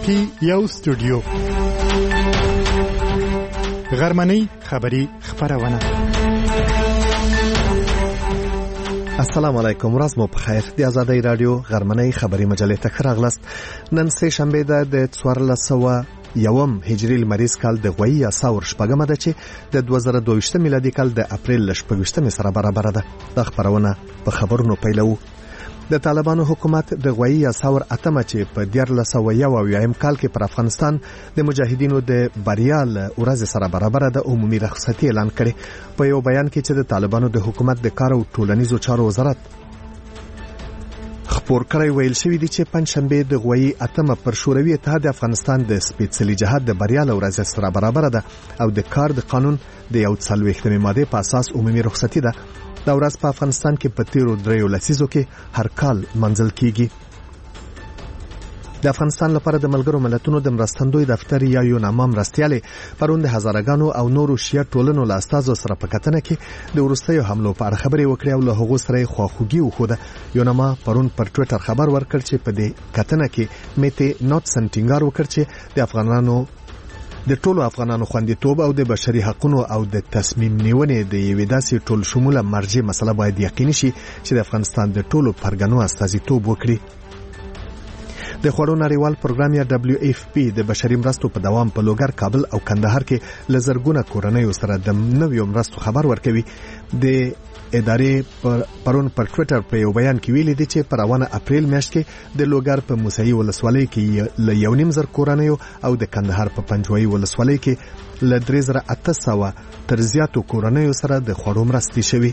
کې یو استودیو غرمنۍ خبری خبرونه. السلام علیکم، ورځ مو په خیر. د آزادۍ رادیو غرمنۍ خبری مجلې ته راغلاست. نن سه شنبه ده د 1401 هجری لمریز کال د غوي یا ساور شپږمه ده چې د 2022 میلادي کال د اپریل 28 سره برابر ده. د خبرونه په خبرونو پیلو. د طالبانو حکومت د غوي یا ساور اتمه چې په 1401 کال کې پر افغانستان د مجاهدینو د بریا له ورځ سره برابر ده عمومي رخصتي اعلان کړي. په یو بیان کې چې د طالبانو د حکومت د کار او ټولنیزو چارو وزارت خبر کړی ویل شوی دی چې پنځشنبه د غوي اتمه پر شوروي اتحاد افغانستان د سپېڅلي جهاد د بریا له ورځ سره برابر ده او د کار د قانون د یو څلوېښتمې ماده په اساس عمومي رخصتي ده. دا ورځ په افغانستان کې په تیرو 3 لسیزو کې هر کال منځل کیږي. د افغانستان لپاره د ملګرو ملتونو د مرستندوی دفتر یا یوناما مرستیالي پرون د هزارګانو او نورو شیا ټولنو له استازو سره په کتنه کې د ورستیو حملو په اړه خبرې وکړې او له هغو سره خواخوږي وښوده. یوناما پرون پر ټوئیټر خبر ورکړ چې په دې کتنه کې میته نوټ سنټینګار وکړ چې د ټولو افغانانو خوندیتوب او د بشري حقوقو او د تصمیم نیونې د یوې داسې ټول شموله مرجع مسله باید یقیني شي چې د افغانستان د ټولو پرګنو استازیتوب وکړي. د خوړو نړیوال پروګرام یا WFP د بشري مرستو په دوام په لوګر، کابل او کندهار کې لزرګونه کورنۍ سره د نویو مرستو خبر ورکوي. د ادارې پرون پر ټوئیټر په یو بیان کې ویلي دي چې پر روانه اپریل میاشت کې د لوګر په موسهي ولسوالۍ کې ل 1.5 کورنۍ او د کندهار په پنجوایي ولسوالۍ کې ل 3800 تر زیاتو کورنۍ سره د خوړو مرستې شوي.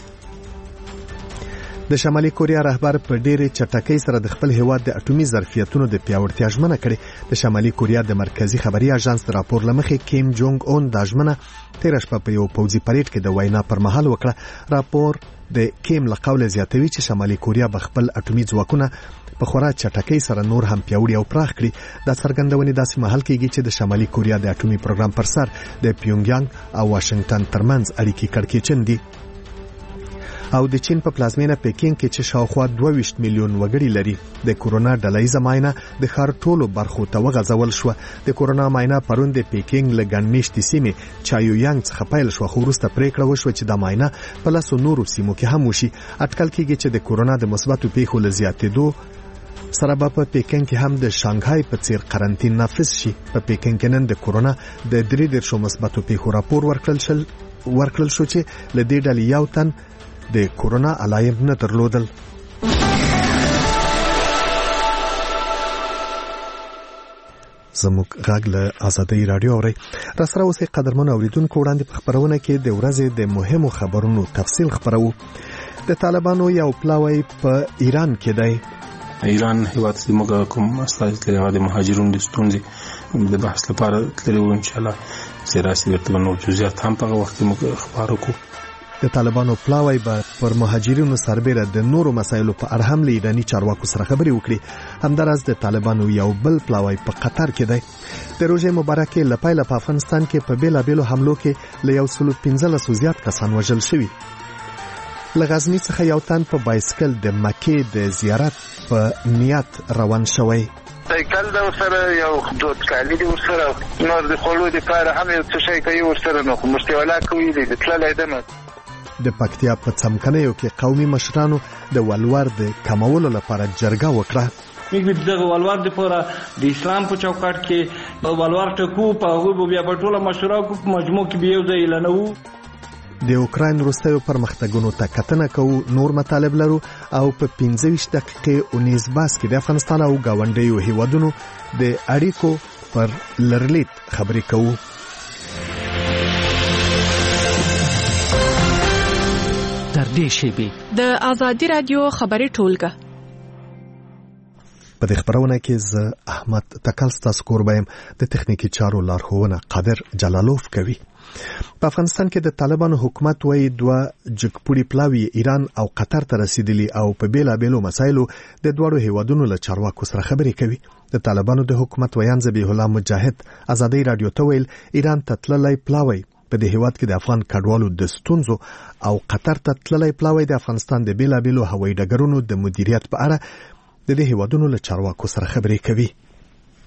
د شمالي کوریا رهبر په ډېرې چټکۍ سره د خپل هیواد د اټومي ظرفیتونو د پیاوړتیا ژمنه کړې. د شمالي کوریا د مرکزی خبري اژانس د راپور لمخې کیم جونګ اون د ژمنه تیر شپه په یو پوځي پریډ کې د وینا پر مهال وکړه. راپور د کیم له قوله زیاتوي چې شمالي کوریا به خپل اټومي ځواکونه په خورا چټکۍ سره نور هم پیاوړي او پراخ کړي. دا څرګندونې داسې مهال کېږي چې د شمالي کوریا د اټومي پروګرام پر سر د پیونګیانګ او واشنگټن ترمنځ اړیکې کړکېچن دي. او د چین په پلازمینه پکین کې چې شاوخوا 22 میلیون وګړي لري د کورونا ډلهیزه معاینه د ښار ټولو برخو ته وغځول شو. د کورونا معاینه پرون د پکین له ګڼمېشتې سیمې چایویانګ څخه پیل شو، خو وروسته پریکړه وشوه چې د معاینه په لاسو نورو سیمو کې هم وشي. اټکل کېږي چې د کورونا د مثبتو پیښو له زیاتېدو سره په پکین کې هم د شانګهای په څیر قرنطین نافذ شي. په پکین کې نن د کورونا د 3 مثبتو پیښو راپور ورکړل شو چې له دې ډلې یو تن د کورونا علایم نه درلودل. زموږ غږ له آزادۍ رادیو اوري. را سره اوسې قدرمن اوریدونکو وړاندې په خبرونه کې د ورځې د مهمو خبرونو تفصیل خبرو. د طالبانو یو پلاوی په ایران کې دی. ایران هیواد د موږ کوم استازي د مهاجرونو د ستونزې د بحث لپاره تللی و. ان شاء الله سیاسي ورته نو جزئیات هم په وخت کې موږ خبر وکړو. د طالبانو پلاوی به پر مهاجرینو سربېره د نورو مسایلو په اړه هم له ایراني چارواکو سره خبرې وکړي. همداراز د طالبانو یو بل پلاوی په قطر کې دی. د روژې مبارکې له پیله په افغانستان کې په بیلابیلو حملو کې له 115 زیات کسان وژل شوي. له غزني څخه یو تن په بایسکل د مکې د زیارت په نیت روان شوی. سایکل دا ورسره یو خدود کالی دی ورسره نور د خلو د پاره هم یو څه شي کوي ورسره نو مستولا کوي د تللای دمه. د پکتیا په څمکنیو کې قومي مشرانو د ولور د کمولو لپاره جرګه وکړه. موږ د ولور لپاره د اسلام په چوکاټ کې ولور ټکو په هغه بیا په ټوله مشوره کو مجموع کې بیا ځای لنو. د اوکراین وروستیو پرمختګونو ته کتنه کوو. نور مطالب لرو او په 15 دقیقې 19 باس کې د افغانستان او گاونډیو هیوادونو د اړیکو پر لرلید خبرې کوو. د آزادۍ رادیو خبري ټولګه. په دې خبرونه کې زه احمد تکل ستاسو کوربایم. د تخنیکی چارو لارښوونه قادر جلالوف کوي. په افغانستان کې د طالبانو حکومت وایي 2 جګپوړي پلاوی ایران او قطر ته رسیدلی او په بیلابیلو مسایلو د دوړو هیوادونو له چارواکو سره خبرې کوي. د طالبانو د حکومت ویان ذبیح الله مجاهد آزادۍ رادیو ته ویل ایران ته تللی پلاوی په دې هیواد کې د افغان کډوالو د ستونزو او قطر ته تللی پلاوی د افغانستان د بیلابیلو هوایي ډګرونو د مدیریت په اړه د دې هیوادونو له چارواکو سره خبرې کوي.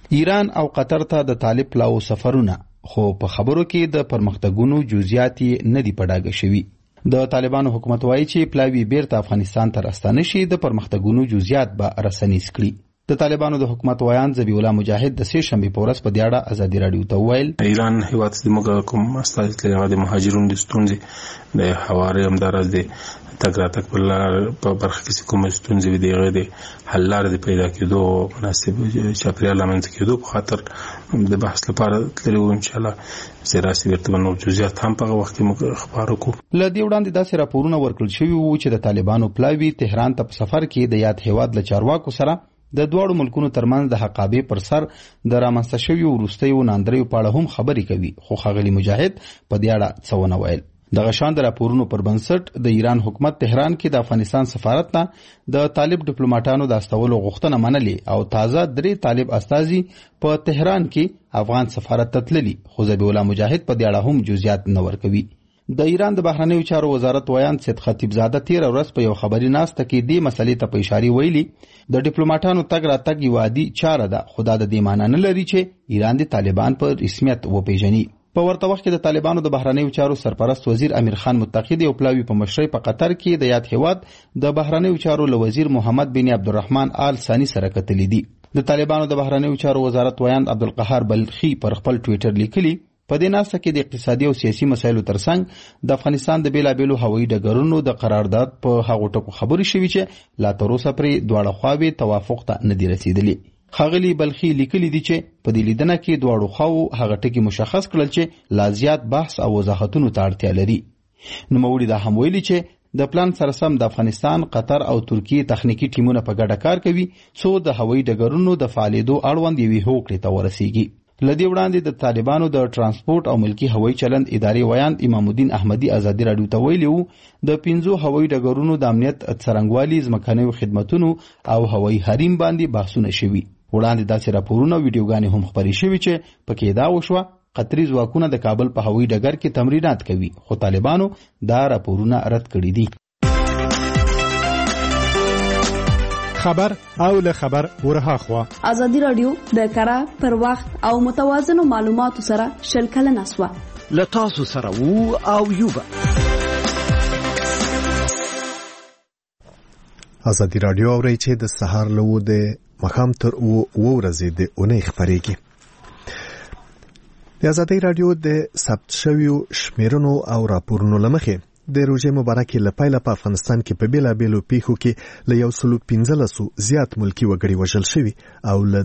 ایران او قطر ته د طالب پلاو سفرونه خو په خبرو کې د پرمختګونو جزئیات نه دي پډاګه شوي. د طالبانو حکومت وایي چې پلاوی بیرته افغانستان ته راستانه شي د پرمختګونو جزئیات به رسنیز کړي. د طالبانو د حکومت ویان ذبیح الله مجاهد د سه شنبه په ورځ په دې اړه ازادي رادیو ته وویل ایران هیواد زموږ کوم استازي د مهاجرونو د ستونزې د حوارې همدارز د تګ راتګ په برخه کې کوم ستونزې وي دغه د حل لارې پیدا کېدو مناسب چاپیریال رامنځته کېدو په خاطر د بحث لپاره تللی وو. ان شاء الله سیاسي ورته نور جزئیات هم په وخت کې موږ خبرو کوو. له دې وړاندې داسې راپورونه ورکړل شوي وو چې د طالبانو پلاوی تهران ته په سفر کې د یاد هیواد له چارواکو سره د دواړو ملکونو ترمنځ د حقابې پر سر د رامنځته شویو وروستیو ناندریو په اړه هم خبرې کوي. خو ښاغلي مجاهد په دې اړه څه ونه ویل. دغه شان د راپورونو پر بنسټ د ایران حکومت تهران کې د افغانستان سفارت نه د طالب ډیپلوماټانو د استولو غوښتنه منلې او تازه 3 طالب استازي په تهران کې افغان سفارت ته تللي. خو ذبیح الله مجاهد په دې اړه هم جزئیات نه ورکوي. د ایران د بهرنیو چارو وزارت ویان سید خطیبزاده 13 ورځ په یو خبري ناسته کې دې مسلې ته په اشاره ویلي د ډیپلوماټانو تګ راتګ یو عادي چاره ده. خو دا د دې معنی نه لري چې ایران د طالبان په رسمیت وپیژني. په ورته وخت کې د طالبانو د بهرنیو چارو سرپرست وزیر امیر خان متقی د پلاوی په مشرۍ په قطر کې د یاد هیواد د بهرنیو چارو له وزیر محمد بن عبدالرحمن آل ثانی سره کتلې دي. د طالبانو د بهرنیو چارو وزارت ویان عبدالقهار بلخی پر خپل ټوئیټر لیکلي په دې ناسته کې د اقتصادي او سیاسي مسایلو ترڅنګ د افغانستان د بیلابیلو هوایي ډګرونو د قرارداد په هغو ټکو خبرې شوي چې لا تر اوسه پرې دواړه خواوې توافق ته نه دي رسیدلي. ښاغلي بلخي لیکلي دي چې په دې لیدنه کې دواړو خواو هغه ټکي مشخص کړل چې لا زیات بحث او وضاحتونو ته اړتیا لري. نوموړي دا هم ویلي چې د پلان سره سم د افغانستان، قطر او ترکیې تخنیکی ټیمونه په ګډه کار کوي څو د هوایي ډګرونو د فعالیدو اړوند یوې هوکړې ته ورسیږي. لدې وړاندې د طالبانو د ترانسپورت او ملکی هوایي چلند ادارې ویان امام الدین احمدی ازادي رادیو ته ویلي وو د 5 هوایي ډګرونو د امنیت څرنګوالي، ځمکنیو خدماتونو او هوایي حریم باندې بحثونه شوي. وړاندې داسې راپورونه ویډیوګانې هم خپرې شوي چې پکې دا وشوه قطري ځواکونه د کابل په هوایي ډګر کې تمرینات کوي. خو طالبانو دا راپورونه رد کړي دي. خبر او له خبر ورها خوا ازادي رادیو د کره پر وخت او متوازنو معلوماتو سره شلکله نسوه له تاسو سره وو او یوبه. ازادي رادیو اوري چې د سهار له د مخام تر ورځې د اونۍ خبرېږي. د ازادي رادیو د ثبت شویو شمیرونو او راپورونو لمخې د روزه مبارکې لپاره په افغانستان کې په بیلابیلو پیښو کې له 115 زیات ملکی وګړي وژل شوي او له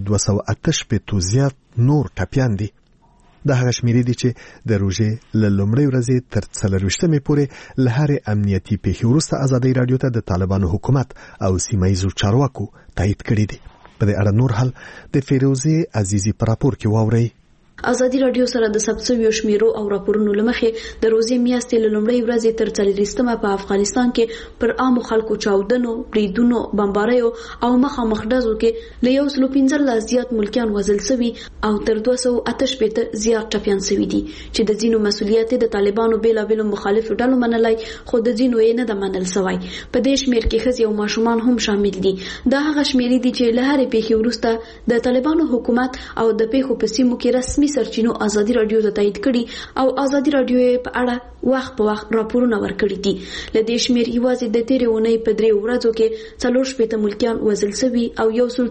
288 زیات نور ټپیان دي. د هغه شمیرې دي چې د روزه له لومړۍ ورځې تر 40مې پورې له هر امنیتي پیښې وروسته ازادي رادیو ته د طالبانو حکومت او سیمایي چارواکو تایید کړي دي. په دې اړه نور حل د فیروزه عزیزی پر راپور کې واوري. ازادي رادیو سره د ثبت شویو شمیرو او راپورونو لمخې د روزي میاشتې له لومړۍ ورځې تر 40مه په افغانستان کې پر عامو خلکو چاودنو، بریدونو، بمباریو او مخامخ ډزو کې له 115 زیات ملکیان وژل شوي او تر 288 زیات ټپیان شوي دي چې د ځینو مسؤلیت د طالبانو بیلابیلو مخالفو ډلو منلای خو د ځینو یې نه د منل شوی. په دې شمیر کې ښځې او ماشومان هم شامل دي. دا هغه شمیرې دي چې له هرې پیښې وروسته د طالبانو حکومت او د پیښو په سیمو کې رسمي سرچینو ازادي رادیو ته تایید کړي او ازادي رادیو په اړه وخت په وخت راپورونه ورکړي دي. لدې شمیر یوازې د تیرې اونۍ په 3 ورځو کې 4 ملکیان وژل شوي او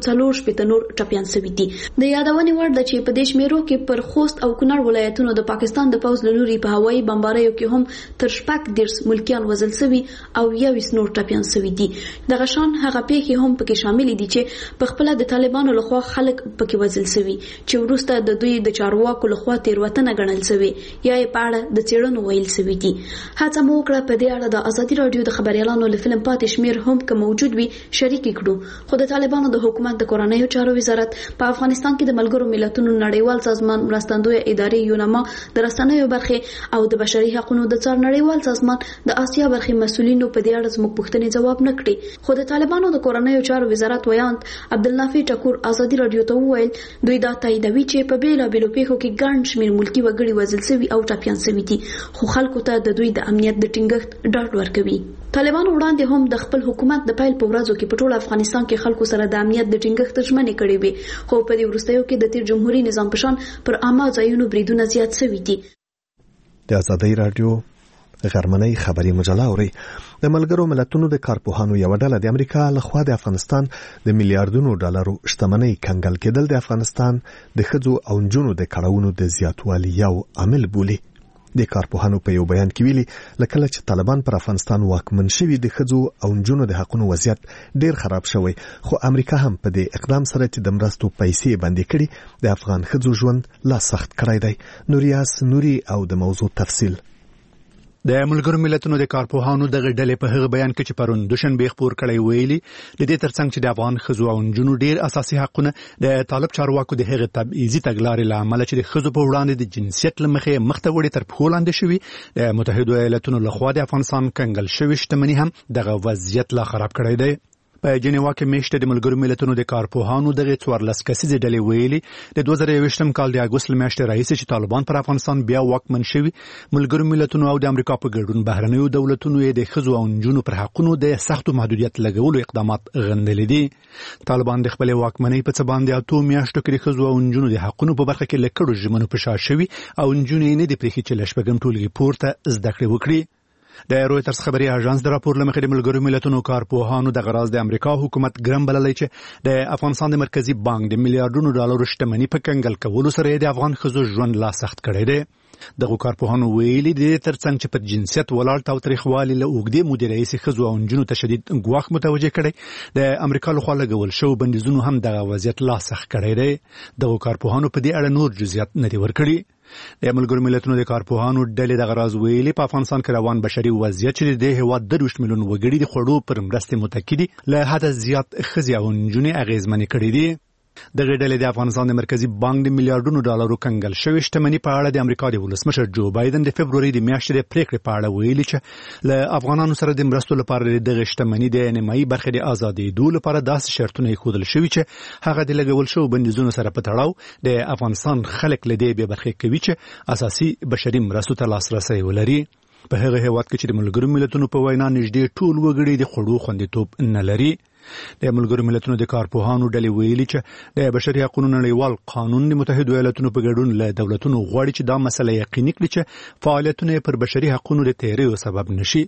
140 نور ټپیان شوي دي. د یادونې وړ ده چې په دې شمیرو کې پر خوست او کونړ ولایتونو د پاکستان د پوځ له لوري په هوایي بمباریو کې هم تر 10 ملکیان وژل شوي او 20 نور ټپیان شوي دي. دغه شان هغه پیښې هم پکې شامل دي چې په خپل د طالبانو لخوا خلک پکې وژل شوي چې وروسته د دوی د چارواکو لخوا تیروتنه ګڼل شوی یا یې په اړه د څېړنو ویل شوي دي. هڅه مو وکړه په دې اړه د ازادي رادیو د خبريالانو له فلم پاتې شمیر هم که موجود وي شریک کړو. خو د طالبانو د حکومت د کورنیو چارو وزارت په افغانستان کې د ملګرو ملتونو نړیوال سازمان مرستندوی ادارې یونما د رسنیو برخه او د بشري حقوقو د څار نړیوال سازمان د آسیا برخه مسؤلینو په دې اړه زموږ پوښتنې جواب نه کړي. خو د طالبانو د کورنیو چارو وزارت ویاند عبدالنافع ټکور ازادي رادیو ته وویل دوی دا تاییدوي چې په بیلابیلو دغه پیښو کې ګڼ شمېر ملکی وګړي وژل شوي او ټپیان شوي دي خو خلکو ته د دوی د امنیت د ټینګښت ډاډ ورکوي. طالبانو وړاندې هم د خپل حکومت د پیل په ورځو کې په ټول افغانستان کې خلکو سره د امنیت د ټینګښت ژمنې کړې وې خو په دې وروستیو کې د تیر جمهوریت نظام په شان پر عامه ځایونو بریدونه زیات شوي دي. د آزادۍ رادیو غرمنۍ خبري مجله اوري. د ملګرو ملتونو د کارپوهانو یو ډله د امریکا لخوا د افغانستان د میلیارډونو ډالرو شتمنۍ کنګل کېدل د افغانستان د ښځو او نجونو د کړاوونو د زیاتوالي یو عامل بولي. د کارپوهانو په یو بیان کې ویلي لکه چې طالبان پر افغانستان واکمن شوي د ښځو او نجونو د حقوقو وضعیت ډیر خراب شوی خو امریکا هم په دې اقدام سره چې د مرستو پیسې بندي کړي د افغان ښځو ژوند لا سخت کړی دی. نوریاس نوري او د موضوع تفصیل. د ملګرو ملتونو د کارپوهانو دغه ډلې په هغه بیان کې چې پرون دوشنبه خبر کړی ویلي د دې ترڅنګ چې د افغان ښځو او نجونو ډیر اساسي حقونه د طالب چارواکو د هغه تبعیضي تګلارې لامل چې د ښځو په وړاندې د جنسیت لمخې مخته وړي تر پښو لاندې شوي د متحده ایالاتونو لخوا د افغانستان کنګل شوی شتمنۍ هم دغه وضعیت لا خراب کړی دی. په جنیوا کې میشته د ملګرو ملتونو د کارپوهانو دغه 14 کسیزه ډلې ویلي د 2023م کال د اگست میاشتې راهیسې چې طالبان پر افغانستان بیا واکمن شوي ملګرو ملتونو او د امریکا په ګډون بهرنیو دولتونو د ښځو او نجونو پر حقونو د سختو محدودیت لګولو اقدامات غندلي دي. طالبان د خپل واکمنۍ په څ باندې 8 میاشتو کې د ښځو او نجونو د حقونو په برخه کې لکړو ژمنو په شا شوي او نجونې نه د پریخي چې لشپګم ټولګي پورته زده کړې وکړي. د رويټرز خبري اژانس د راپور لمخې د ملګرو ملتونو کارپوهانو د غراز د امریکا حکومت ګرم بللی چې د افغانستان د مرکزی بانک د میلیارډونو ډالرو شتمنۍ په کنګل کولو سره د افغان ښځو ژوند لا سخت کړی دی. دغه کارپوهانو ویلي د ترڅنګ چې په جنسیت ولاړ تاوتریخوالي له اوږدې مودې راهیسې ښځو او نجونو ته شدید ګواښ متوجه کړی د امریکا لخوا لګول شو بندیزونو هم دغه وضعیت لا سخت کړی دی. دغه کارپوهانو په دې اړه نور جزئیات نه دي ورکړي. د ملګرو ملتونو د کارپوهانو ډلې د غراز ویلي په افغانستان کې روان بشري وضعیت چې د هیواد 2 میلیون وګړي د خوړو پر مرستې متکی دي له حد زیات ښځې او نجونې اغیزمنې کړي دي. دغه ډلې د افغانستان د مرکزی بانک د میلیارډونو ډالرو کنګل شوی شتمنۍ په اړه د امریکا د ولسمشر جو بایدن د فبروري د میاشتې د پریکړې په اړه ویلي چې له افغانانو سره د مرستو لپاره دغه شتمنۍ د نیمایي برخې د ازادي دول لپاره داسې شرطونه خودل شوی چې هغه د لګول شو بندیزونو سره په تړاو د افغانستان خلک لدی به برخې کوي چې اساسي بشري مرستو ته لاسرسي ولري. په هغه هیواد کې چې د ملګرو ملتونو په وینا نږدې ټول وګړي د خوړو خوندیتوب نه لري. د ملګرو ملتونو د کارپوهانو ډلې ویلي چې د بشري حقوقو نړیوال قانون د متحده ایالاتونو په ګډون له دولتونو غواړي چې دا مسله یقیني کړي چې فعالیتونه پر بشري حقوقو د تیریو سبب نشي.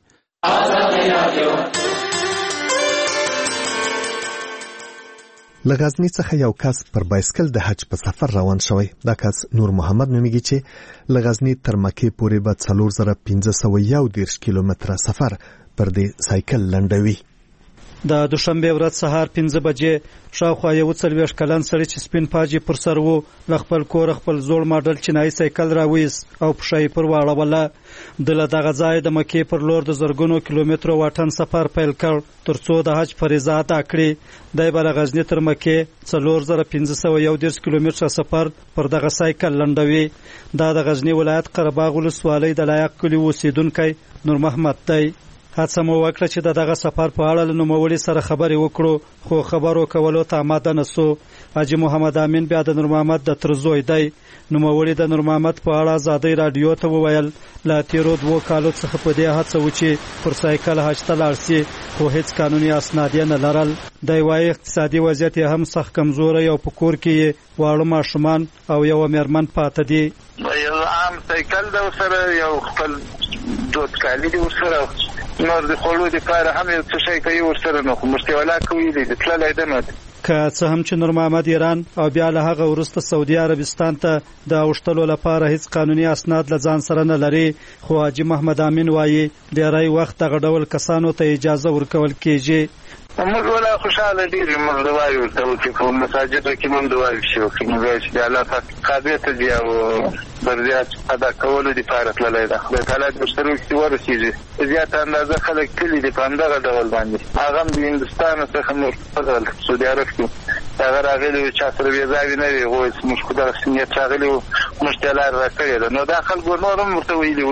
لغزنی څخه یو کس پر بایسکل د حج په سفر روان شوی. دا کس نور محمد نومیږي چې لغزنی تر مکې پورې به 4511 کیلومتره سفر پر دې سایکل لنډوي. د دوشنبه ورځ سهار 5 بجې شاوخوا یو 40 کلن سړی چې سپین پاجي پر سر وو ل خپل کور خپل زوړ ماډل چینایي سایکل راوېس او په شای پر واړوله. د دغه ځای د مکې پر لور د زرګونو کیلومترو واټن سفر پیل کړ ترڅو د حج فریضه ادا کړي. د غزنی تر مکې 4511 کیلومتره سفر پر دغه سایکل لنډوي. دا د غزنی ولایت قرهباغ ولسوالۍ د لایق کلی اوسیدونکو نور محمد دی. هڅه مو وکړه چې دغه سفر په اړه له نوموړي سره خبرې وکړو خو خبرو کولو ته آماده نسو. حاجی محمد امین بیا د نور محمد د ترزوی دی. نوموړي د نور محمد په اړه آزادۍ رادیو ته وویل لا تیرو 2 کالو څخه په دې هڅه و چې پر سایکل حج ته لاړ شي خو هیڅ قانوني اسناد نه لرل. د وايي اقتصادي وضعیت هم سخت کمزوري او په کور کې واړه ماشومان او یو میرمن پاتې دي. یو عام سایکل د سره یو خپل دوت کالی دی سره نور د خلکو د کار هم یو څه شي کوي ورسره نو مشتولا کوي د تللای دنه که څه هم چې نور محمد ایران او بیا له هغه ورسته سعودي عربستان ته د اوشتلو لپاره هیڅ قانوني اسناد لځان سره نه لري خو حاجی محمد امین وایي ډیری وخت دغه ډول کسانو ته اجازه ورکول کیږي. موږ ولا خوشاله دي موږ دوای ورته چې په مساجد کې موږ دوای شو چې موږ چې الله پاک قادر ته دی او برزيات ادا کول دي فارق لای دا د حالات مشترک چې ورسیږي زیات اندازه خلک کلی دي په اندغه ډول باندې هغه د هندستان څخه نور فضل سعودي عرب کې هغه راغلي چې سره ویزاوی نه وي غوښ مشکل سنیت راغلي مشتلار راکړي نو داخل ګورنورم مرته ویلي ول.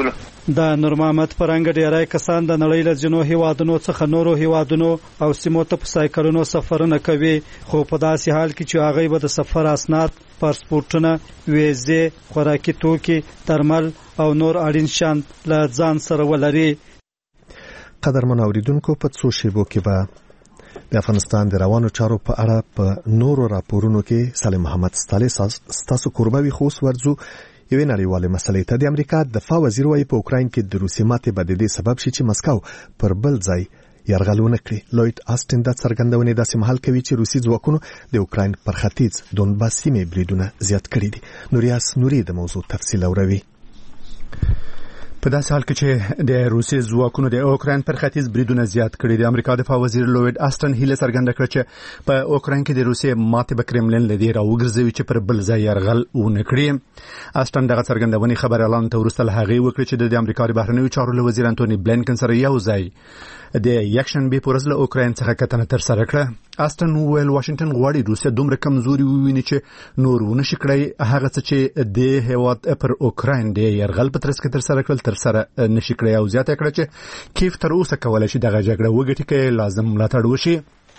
د نور محمد فرنګ ډیری کسان د نړۍ له ځینو هیوادونو څخه نورو هیوادونو او سیمو ته په سایکلونو سفرونه کوي، خو په داسې حال کې چې هغوی به د سفر اسناد، پاسپورټونه، ویزې، خوراکي توکي، درمل او نور اړین شیان له ځان سره ولري. قدرمن اوریدونکو، په څو شیبو کې به د افغانستان د روانو چارو په اړه په نورو راپورونو کې سالم محمد ستاسو کوربوي خوس ورځو یوې نړیوالې مسلې ته. د امریکا دفاع وزیر وايي په اوکراین کې د روسي ماتې به د دې سبب شي چې مسکو پر بل ځای یرغلونه کړي. لوید آسټن دا څرګندونې داسې مهال کوي چې روسي ځواکونو د اوکراین پر ختیځ دونباس سیمې بریدونه زیات کړي دي. نوریاس نوري د موضوع تفصیل اوروي. په داسې حال کې چې د روسي ځواکونو د اوکراین پر ختیځ بریدونه زیات کړي دي، امریکا دفاع وزیر لوید آسټن هیله څرګنده کړه چې په اوکراین کې د روسي ماتې به کرملین لدی راوګرځوي چې پر بل ځای یرغل ونه کړي. آسټن دغه څرګندونې خبر اعلان ته وروسته له هغې وکړه چې د امریکا د بهرنیو چارو وزیر انټونی بلینکن سره یو ځای د یکشنبه په ورځ له اوکراین څخه کتنه تر سره کړه. آسټن وویل واشنگټن غواړي روسیا دومره کمزوري وویني چې نور ونه شي کړی هغه څه چې د هیواد پر اوکراین د یرغل په ترڅ کې تر سره کړل تر سره نشي کړی، او زیاته کړه چې کیف تر اوسه کولای شي دغه جګړه وګټي کې لازم ملاتړ وشي.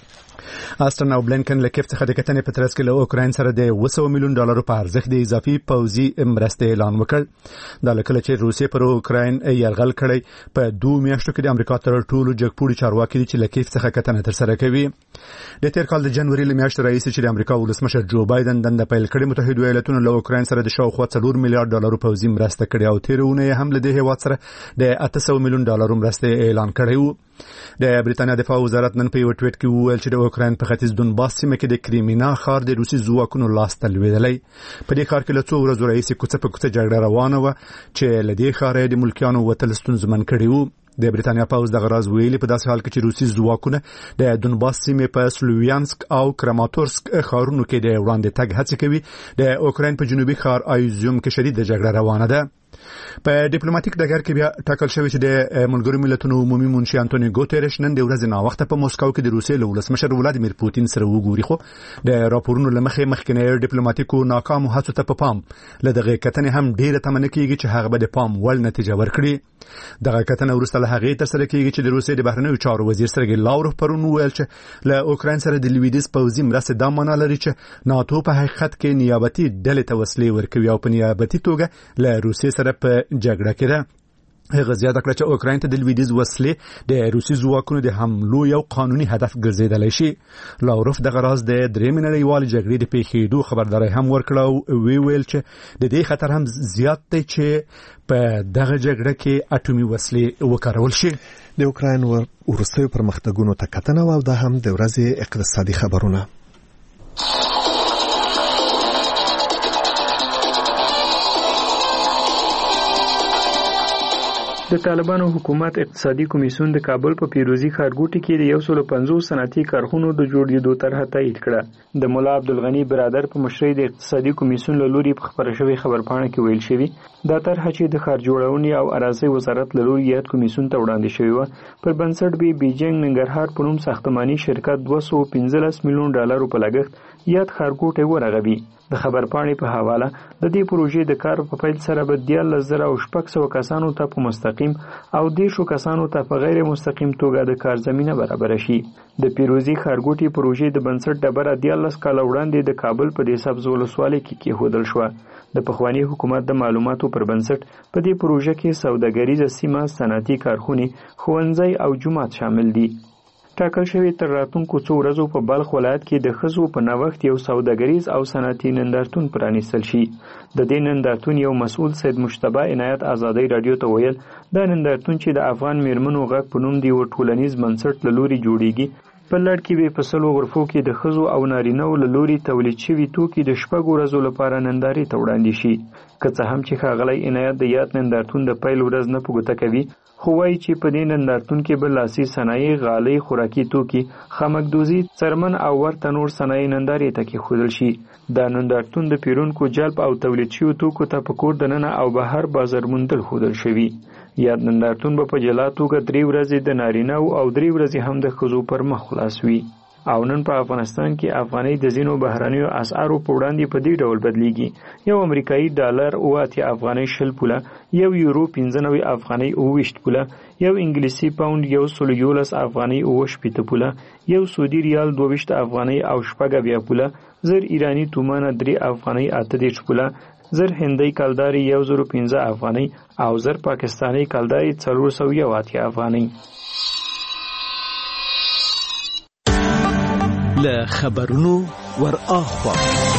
آسټن او بلینکن له کیف څخه د کتنې په ترڅ کې له اوکراین سره د $100 ملیون په ارزښت د اضافي پوځي مرستې اعلان وکړ. دا لکه چې روسیې پر اوکراین یرغل کړی په 2 میاشتو کې د امریکا تر ټولو جګپوړي چارواکي دي چې له کیف څخه کتنه تر سره کوي. د تیر کال د جنوري له میاشتې راهیسې چې د امریکا ولسمشر جو بایدن دنده پیل کړې، متحده ایالاتونو له اوکراین سره د شاوخوا $4 میلیارډ پوځي مرسته کړې او تیرونه یې هم له دې هیواد سره د $800 ملیون مرستې اعلان کړی و. د بریتانیا دفاع وزارت نن په یو ټویټ کې وویل چې د اوکراین په ختیځ دونباس سیمه کې د کریمینا ښار د روسي ځواکونو لاس ته لوېدلی. په دې ښار کې له څو ورځو راهیسې کوڅه په کوڅه جګړه روانه وه چې له دې ښاره د ملکیانو وتل ستونزمن کړي وو. د بریتانیا پوځ دغه راز ویلي په داسې حال کې چې روسي ځواکونه د دونباس سیمې په سلوویانسک او کراماتورسک ښارونو کې د وړاندې تګ هڅې کوي. د اوکراین په جنوبي ښار ایزیوم کې شدید جګړه روانه ده. په ډیپلوماټیک ډګر کې بیا ټاکل شوی چې د ملګرو ملتونو عمومي منشي انټونی ګوتریش نن د ورځې ناوخته په موسکو کې د روسیې له ولسمشر ولادیمیر پوتین سره وګوري، خو د راپورونو له مخې مخکنی ډیپلوماټیکو ناکامو هڅو ته په پام له دغه کتنې هم ډیره تمنه کیږي چې هغه به د پام وړ نتیجه ورکړي. دغه کتنه وروسته له هغې تر سره کیږي چې د روسیې د بهرنیو چارو وزیر سرګی لاوروف پرون وویل چې له اوکراین سره د لویدیځ پوځي مرستې دا معنا لري چې ناتو په حقیقت کې نیابتي ډلې ته وسلې ورکوي او په نیابتي توګه له روسیې سره په جګړه کې ده. هغه زیاته کړه چې اوکراین ته د لویدیځ وسلې د روسي ځواکونو د حملو یو قانوني هدف ګرځیدلی شي. لاوروف دغه راز د درېیمې نړیوالې جګړې د پیښېدو خبرداری هم ورکړه او ویل چې د دې خطر هم زیات دی چې په دغه جګړه کې اټومي وسلې وکارول شي. د اوکراین وروستیو پرمختګونو ته کتنه او دا هم د ورځې اقتصادي خبرونه. د طالبانو حکومت اقتصادي کمیسیون د کابل په پیروزي ښارګوټي کې د 150 صنعتي کارخونو د جوړېدو طرحه تایید کړه. د مولا عبدالغني برادر په مشرۍ د اقتصادي کمیسیون له لوري په خبره شوې خبرپاڼه کې ویل شوی دا طرحه چې د ښار جوړونې او اراضي وزارت له لوري یاد کمیسیون ته وړاندې شوې وه پر بنسټ به بیجینګ ننګرهار په نوم ساختماني شرکت $215 ملیون په لګښت یاد ښارګوټی ورغوي. د خبرپاڼې په حواله د دې پروژې د کار په پیل سره به 13,600 کسانو ته په مستقیم او 10 کسانو ته په غیر مستقیم توګه د کار زمينه برابر شي. د پیروزي ښارګوټي پروژې د بنسټ ډبره 13 کال وړاندې د کابل په دې سبز ولسوالۍ کې کېښودل شوه. د پخوانی حکومت د معلوماتو پر بنسټ په دې پروژه کې سوداګریزه سیمه، صنعتي کارخونې، ښوونځي او جومات شامل دي. ټاکل شوی تر راتلونکو څو ورځو په بلخ ولایت کې د ښځو په نوښت یو سوداګریز او صنعتي نندارتون پرانیستل شي. د دې نندارتون یو مسؤل سید مجتبی عنایت آزادۍ رادیو ته ویل دا نندارتون چې د افغان میرمنو غږ په نوم دی یو ټولنیز بنسټ له لوري جوړیږي. په لړ کې به په 100 غرفو کې د ښځو او نارینه‌و له لوري تولید شوي توکي د 6 ورځو لپاره نندارې ته وړاندې شي. که څه هم چې ښاغلی عنایت د یاد نندارتون د پیل ورځ نه په ګوته کوي، خو وایي چې په دې نندارتون کې به لاسي صنایع، غالۍ، خوراکي توکي، خامکدوزي، څرمن او ورته نور صنایع نندارې ته کېښودل شي. دا نندارتون د پیرونکو جلب او تولید شویو توکو ته په کور دننه او بهر بازار موندل ښودل شوي. یاد نندارتون به په جلا توګه 3 ورځې د نارینه‌و او 3 ورځې هم د ښځو پر مخ خلاص وي. او نن په افغانستان کې افغانۍ د ځینو بهرنیو اسعارو په وړاندې په دې ډول بدلیږي. یو امریکایي ډالر 80 افغانۍ 20 پوله، یو یورو 95 افغانۍ 29 پوله، یو انګلیسي پاوند 111 افغانۍ 28 پوله، یو سعودي ریال 22 افغانۍ او 80 پوله، زر ایرانی تومانه 3 افغانۍ 38 پوله، زر هندۍ کلداري 1015 افغانۍ او زر پاکستانی کلداري 480 افغانۍ. له خبرونو ور اخوا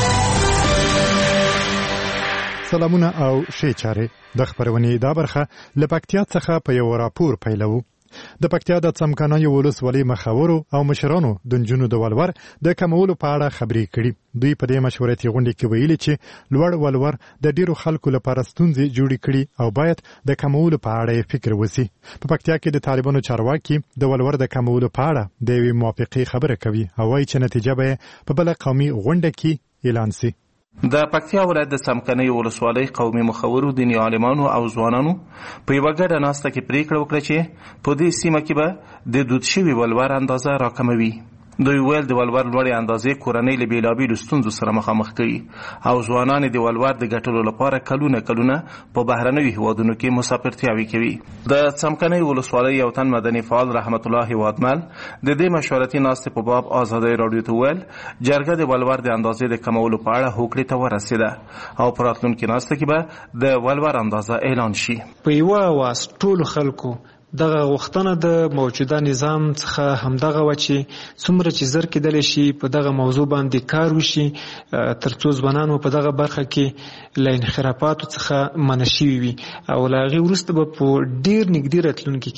سلامونه او ښې چارې. د خبرونې دا برخه له پکتیا څخه په یو راپور پیلوو. د پکتیا د څمکنیو ولسوالۍ مخاورو او مشرانو د نجونو د ولور د کمولو په اړه خبرې کړي. دوی په دې مشورتي غونډې کې ویلي چې لوړ ولور د ډیرو خلکو لپاره ستونزې جوړې کړي او باید د کمولو په اړه فکر وشي. په پکتیا کې د طالبانو چارواکي د ولور د کمولو په اړه د یوې موافقې خبره کوي او وايي چې نتیجه به په بل قومي غونډه کې اعلان شي. د پکتیا ولایت د څمکنیو ولسوالۍ قومي مخورو، دیني عالمانو او ځوانانو په یوه ګډه ناسته کې پریکړه وکړه چې په دې سیمه کې به د دود شوي ولور اندازه راکموي. دوی ویل د ولور لوړې اندازې کورنۍ له بېلابېلو ستونزو سره مخامخ کړي او ځوانان د ولور د ګټلو لپاره کلونه په بهرنیو هیوادونو کې مسافرتیاوې کوي. د څمکنیو ولسوالۍ یو تن مدني فعال رحمت الله هیوادمل د دې مشورتي ناستې په باب ازادۍ راډیو ته ویل جرګه د ولور د اندازې د کمولو په اړه هوکړې ته ورسېده او په راتلونکي ناسته کې به د ولور اندازه اعلان شي. په یوه اواز ټولو خلکو دغه غوښتنه د موجوده نظام څخه همدغه و چې څومره چې زر کېدلی شي په دغه موضوع باندې کار وشي ترڅو ځوانان په دغه برخه کې له انحرافاتو څخه منع شوي وي او له هغې وروسته به په ډېر نږدې راتلونکي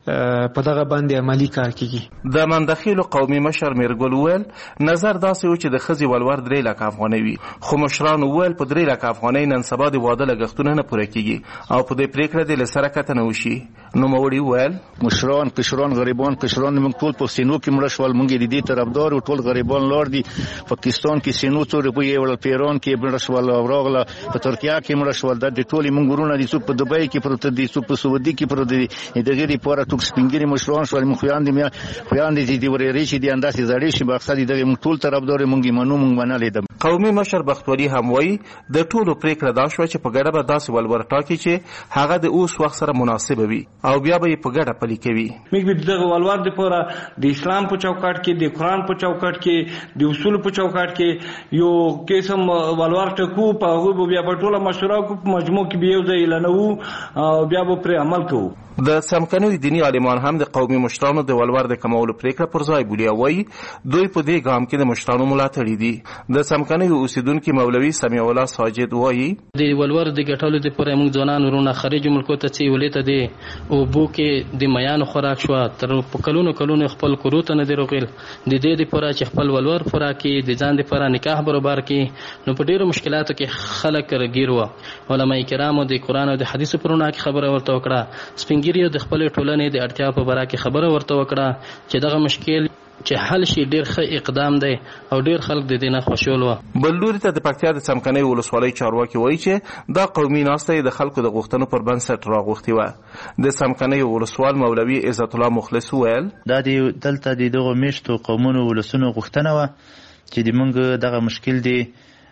کې په دغه باندې عملي کار کېږي. د مندخیلو قومي مشر میرګل وویل نظر داسې و چې د ښځې ولور 3 لکه افغانۍ وي، خو مشرانو وویل په 3 لکه افغانۍ نن سبا د واده لګښتونه نه پوره کېږي او په دې پرېکړه د له سره کتنه وشي. نوموړي ویل مشران کشران غریبان موږ ټول په سینو کې مړه شول، موږ د دې طرفدار او ټول غریبان لاړ دي. پاکستان کې سینو څو روپۍ وړل، پیران کې مړه شول او راغله، په ترکیه کې مړه شول. د ټولې موږ ورونه دي، څوک په دبۍ کې پروت دي، څوک په سعودي کې پروت دي. دغه لپاره ټول سپینګری مشران شول. موږ خویاندې دي ورېري چې دي انداسې زړې شي مقصد دغه موږ ټول طرفدار موږ منلې ده. قومي مشر بختوري هم وایي د ټولو پرېکړه دا شوه چې په ګډه به داسې ولور ټاکي چې هغه د اوس وخت سره مناسبه وي او بیا به یې په ګډه پلي کوي. موږ دغه ولور دپاره د اسلام په چوکاټ کې، د قرآن په چوکاټ کې، د اصولو په چوکاټ کې یو قسم ولور ټاکو، په هغوی به بیا په ټوله مشوره وکړو، په مجموع کې به یو ځای اعلانوو او بیا به پرې عمل کوو. د څمکنیو دیني عالمان هم د قومي مشرانو د ولور د کمولو پرېکړه پر ځای بولي او وایي دوی په دې ګام کې د مشرانو ملاتړي دي. د څمکنیو اوسیدونکي مولوي سمیع الله ساجد وایي د ولور د ګټلو دپاره موږ ځوانان ورونه خارجو ملکو ته څې ولې ته دی اوبو کې د میانو خوراک شوه، تر په کلونو خپل کورو ته نه دي روغېل. د دې دپاره چې خپل ولور پوره کړي، د ځان دپاره نکاح برابر کړي، نو په ډېرو مشکلاتو کې خلک رګیر وه. علما کرامو د قرآن او د حدیثو په رڼا کې خبره ورته وکړه، سپین ګیري د خپلې ټولنې د اړتیا په باره کې خبره ورته وکړه چې دغه مشکل چې حل شي ډېر ښه اقدام دی او ډېر خلک د دې نه خوشحال وه. بل لوري ته د پکتیا د څمکنیو ولسوالۍ چارواکي وایي چې دا قومي ناسته یې د خلکو د غوښتنو پر بنسټ راغوښتې وه. د څمکنیو ولسوال مولوي عزت الله مخلص وویل دا دلته د دغو میشتو قومونو ولسونو غوښتنه وه چې د موږ دغه مشکل د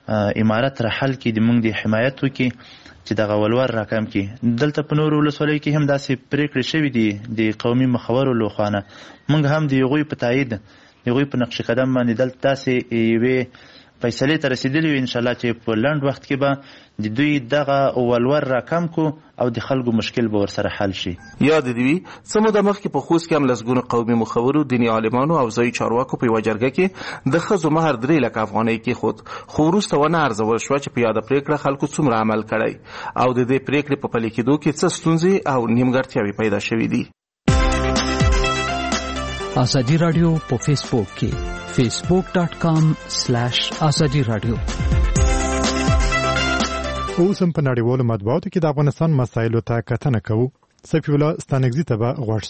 امارت را حل کړي، د موږ د حمایت وکړي چې دغه ولور راکم کړي. دلته په نورو ولسوالیو کې هم داسې پرېکړې شوي دي د قومي مخورو لخوا. موږ هم د هغوی په تایید، د هغوی په نقش قدم باندې دلته داسې یوې فیصلې ته رسېدلي وي انشاءالله چې په لنډ وخت کې به د دوی دغه ولور راکم کو او د خلکو مشکل به ورسره حل شي. یاد دې وي څه موده مخکې په خوست کې هم لسګونو قومي مخورو، دیني عالمانو او ځایي چارواکو په یوه جرګه کې د ښځو مهر 3 لکه افغانۍ کېښود، خو وروسته ونه ارزول شوه چې په یاده پرېکړه خلکو څومره عمل کړی او د دې پرېکړې په پلي کېدو کې څه ستونزې او نیمګړتیاوې پیدا شوي دي. ازادي رادیو په فیسبوک کې facebook.com/ازادي رادیو. اوس هم په نړیوالو مطبوعاتو کې د افغانستان مسایلو ته کتنه کوو. سفیع الله ستانکزي ته به غوږ شو.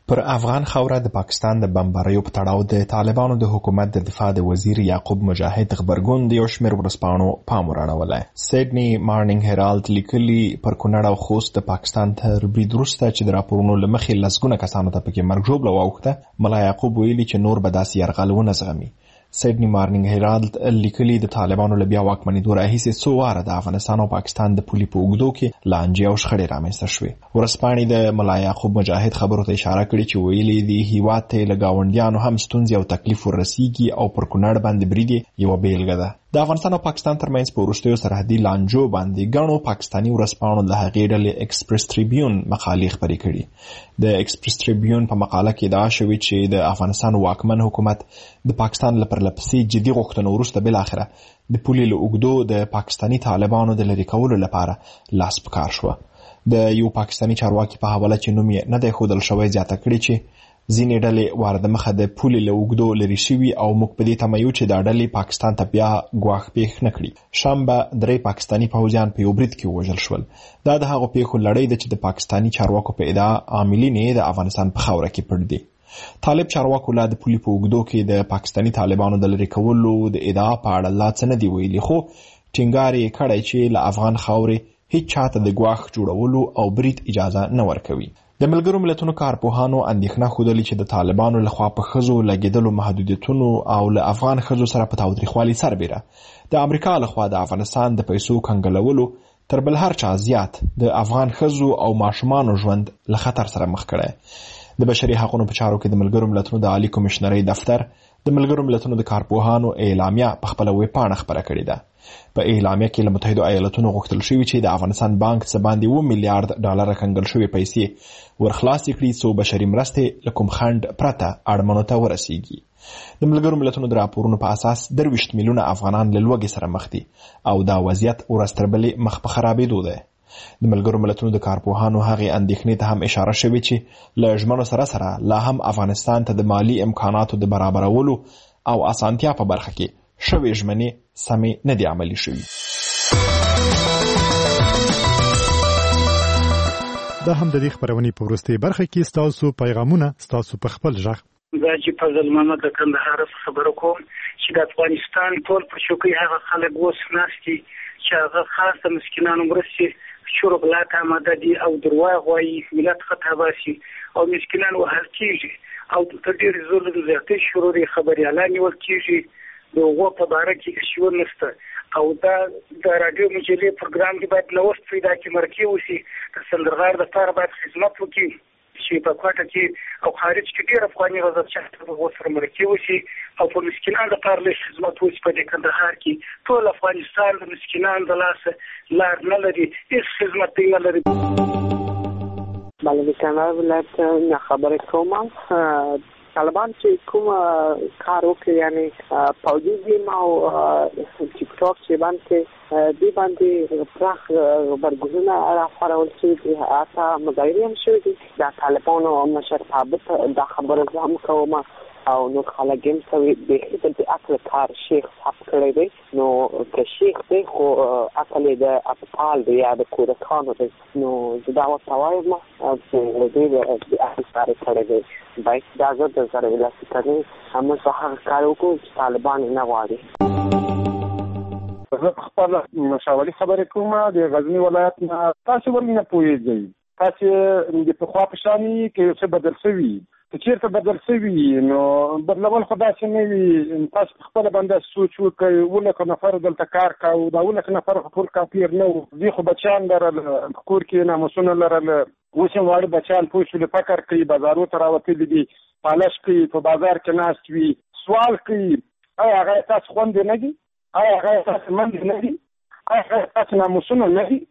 پر افغان خوره د پاکستان د بمباریو په تړاو د طالبانو د حکومت د دفاع د وزیر یعقوب مجاهد خبرګون د یو شمېر ورځپاڼو پام ورړولی. سیډني مارنینګ هیرالډ لیکلي پر کونړ او خوست د پاکستان تر برید وروسته چې د راپورونو له مخې لسګونه کسانو ته پکې مرګ ژوبله واوښته، ملا یعقوب ویلي چې نور به داسې یرغل ونه زغمي. سیډني مارنینګ هیرالډ لیکلي د طالبانو له بیا واکمنېدو راهیسې څو واره د افغانستان او پاکستان د پولې په اوږدو کې لانجې او شخړې رامنځته شوې. ورځپاڼې د ملا یعقوب مجاهد خبرو ته اشاره کړې چې ویلي دي هیواد ته له ګاونډیانو هم ستونزې او تکلیف ورسیږي او پر کونړ باندې برید یوه بیلګه ده. د افغانستان او پاکستان ترمنځ په وروستیو سرحدي لانجو باندې ګڼو پاکستاني ورځپاڼو د هغې ډلې ایکسپریس ټریبیون مقالې خپرې کړي. د ایکسپریس ټریبیون په مقاله کې ادعا شوې چې د افغانستان واکمن حکومت د پاکستان له پرلپسې جدي غوښتنو وروسته بالاخره د پولې له اوږدو د پاکستاني طالبانو د لرې کولو لپاره لاس په کار شوه. د یو پاکستاني چارواکي په حواله چې نوم یې نه دی ښودل شوی زیاته کړې چې ځینې ډلې وارده مخه د پولې له اوږدو لرې شوي او موږ په دې تمه یو چې دا ډلې پاکستان ته بیا ګواښ پېښ نه کړي. شنبه 3 پاکستاني پوځیان په یو برید کې ووژل شول. دا د هغو پېښو لړۍ ده چې د پاکستاني چارواکو په ادعا عاملین یې د افغانستان په خاوره کې پټ دي. طالب چارواکو لا د پولې په اوږدو کې د پاکستاني طالبانو د لرې کولو د ادعا په اړه لا څه نه دي ویلي، خو ټینګار یې کړی چې له افغان خاورې هیڅ چاته د ګواښ جوړولو او برید اجازه نه ورکوي. د ملګرو ملتونو کارپوهانو اندېښنه ښودلې چې د طالبانو لخوا په ښځو لګېدلو محدودیتونو او له افغان ښځو سره په تاوتریخوالي سربیره د امریکا لخوا د افغانستان د پیسو کنګلولو تر بل هر چا زیات د افغان ښځو او ماشومانو ژوند له خطر سره مخ کړی. د بشري حقوقو په چارو کې د ملګرو ملتونو د عالی کمشنرۍ دفتر د ملګرو ملتونو د کارپوهانو اعلامیه په خپله ویبپاڼه خپره کړې ده. په اعلامیه کې له متحدو ایالتونو غوښتل شوي چې د افغانستان بانک څه باندې 2 میلیارډ ډالر کنګل شوې پیسې ورخلاصې کړي څو بشري مرستې له کوم خنډ پرته اړمنو ته ورسیږي. د ملګرو ملتونو د راپورونو په اساس 23 میلیونه افغانان له لوږې سره مخ دي او دا وضعیت ورځ تر بلې مخ په خرابېدو دی. د ملګرو ملتونو د کارپوهانو هغې اندېښنې ته هم اشاره شوې چې له ژمنو سره لا هم افغانستان ته د مالي امکاناتو د برابرولو او اسانتیا په برخه کې شوې ژمنې سمې نه دي عملي شوي. دا هم د دې خبرونې په وروستۍ برخه کې ستاسو پیغامونه ستاسو په خپل ژغ. دا چې فضل محمد د کندهار خبرو کوم چې د افغانستان ټول په شوکۍ هغه خلک اوس ناستي چې هغه خاص د مسکینانو مرستې شروع غلط آماده دي او درواغ وایي ملت خطا باسي او مسکینان وهل کېږي او د ډېر ظلم زیاتې شروع خبریالان نیول کېږي. د هغو په باره کې شور نشته او دا د راډیو مجلې پروګرام کې باید نوښت پیدا کړي، مرکې وشي، د سندرغاړو دپاره باید خدمت وکړي چې په کوټه کې او خارج کې ډېر افغاني غزل شخص په هغو سره مرکې وشي او په مسکینانو دپاره لږ خدمت وشي. په دې کندهار کې ټول افغانستان د مسکینانو د لاسه لار نه لري، هېڅ خدمت دی نه لري. بله د کندهار ولایت نه خبرې کوم. طالبان چې کوم کار وکړي یعنی پوځي ټیم او ټیک ټاک چې باندې دی باندې پراخ غبرګونونه راخورول شوي دي، حتی مظاهرې هم شوي دي. د طالبانو مشر ثابت دا خبره زه هم کوم او نور خلک هم کوي بیخي د اصل کار شیخ صاحب کړی دی. نو که شیخ دی خو اصل یې د ابطال دی یا د کودکانو دی، نو زه دا ورته وایم چې دوی د اصل کار یې کړی دی. باید دا زه د سره ولاسي کوي موږ به هغه کار وکړو چې طالبان نه غواړي. زه خپله مشاوري خبرې کوم د غزني ولایت نه. تاسې ولې نه پوهېږئ؟ تاسې د پخوا په شان یې که یو څه بدل شوي که چېرته بدل شوي نو بدلول خو داسې نه وي. تاسو په خپله باندې سوچ وکړئ 19 نفر دلته کار کوو، دا 19 نفر خو ټول کافر نه وو. دوی خو بچیان لرل، کور کې ناموسونه لرل، اوس هم واړه بچیان پوه شولې فکر کوي، بازارو ته راوتلي دي، پالش کوي، په بازار کې ناست وي، سوال کوي آیا هغه تاسو خوندې نه دي؟ آیا هغه تاسو منډې نه دي؟ آیا هغه تاسو ناموسونه نه دي؟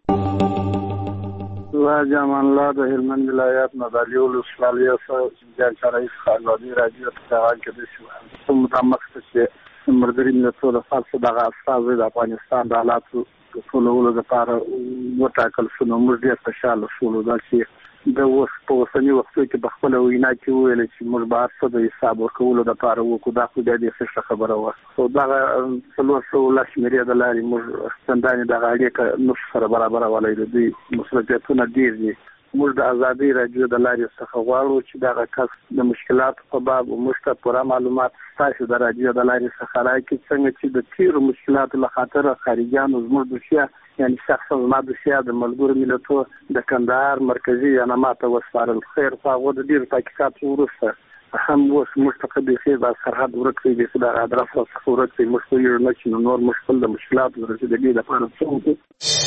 جامان الله د هلمند ولایت نادعلي ولسوالۍ څخه جان شرایف خالدي راډیو ته کې د متعمق چې مردري ملتونو خاصه دغه استازي د افغانستان د حالاتو ټولولو لپاره وټاکل شو. نو موږ ډېر خوشاله شولو دا چې د اوس په اوسني وختو کې په خپله وینا کې وویل چې موږ به هر څه د حساب ورکولو دپاره وکړو. دا خو بیا ډېر ښه خبره وه. خو دغه 400 شمېرې د لارې موږ چندانې دغه اړیکه نشو سره برابرولی. د دوی مصروفیتونه ډېر دي موږ د ازادي رادیو د لارې څخه غواړو چې دغه کس د مشکلاتو په باب موږ ته پوره معلومات تاسو د رادیو د لارې څخه راکړي، څنګه چې د تیرو مشکلاتو له خاطره خارجيانو زموږ دوسیه یعنی شخصا زما دوسیه د ملګرو ملتونو د کندهار مرکزي ینما ته وسپارل. خیر خو هغه د ډېر تحقیقات وروسته هم اوس موږ ته د خیر د سرحد ورکړي د صدر ادرس څخه ورکړي موږ ته یو نه چې نور مشکل د مشکلات ورته د دې لپاره څه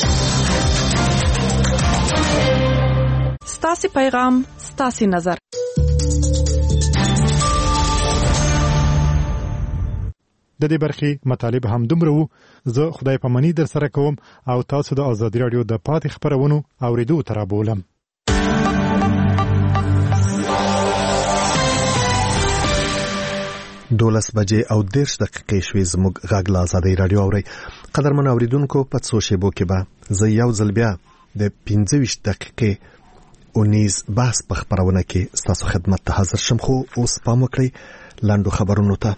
ستاسو پیغام ستاسو نظر. د دې برخې مطالب هم دومره وو. زه خدای پاماني در سره کوم او تاسو د ازادي رادیو د پاتې خبرونو اوریدو ته رابولم. 12 بجې او 10 دقیقې شوې زموږ غږ له ازادي رادیو اوري. قدرمن اوریدونکو په څو شیبو کې به زه یو ځل بیا د 15 دقیقې اونیز بحث په خبرونه کې ستاسو خدمت ته حاضر شم، خو اوس پام وکړئ لاندو خبرونو ته.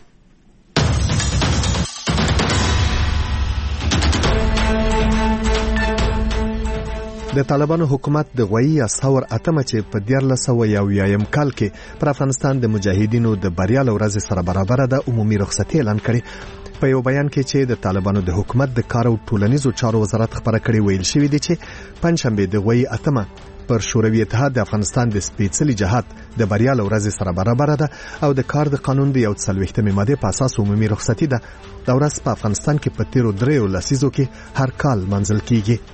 د طالبانو حکومت د غوي اساور اتمه چې په 1401 کال کې پر افغانستان د مجاهدینو د بریا لورځ سره برابر ده عمومي رخصتي اعلان کړي. په یو بیان کې چې د طالبانو د حکومت د کار او ټولنیزو چارو وزارت خبره کړي ویل شوی دی چې پنځشنبه د غوي اتمه پر شوروي اتحاد د افغانستان د سپېڅلي جهاد د بریا لورځ سره برابر ده او د کار د قانون د 40 ماده په اساس عمومي رخصتي ده. دا ورځ په افغانستان کې په تیرو 3 لسیزو کې هر کال منځل کیږي.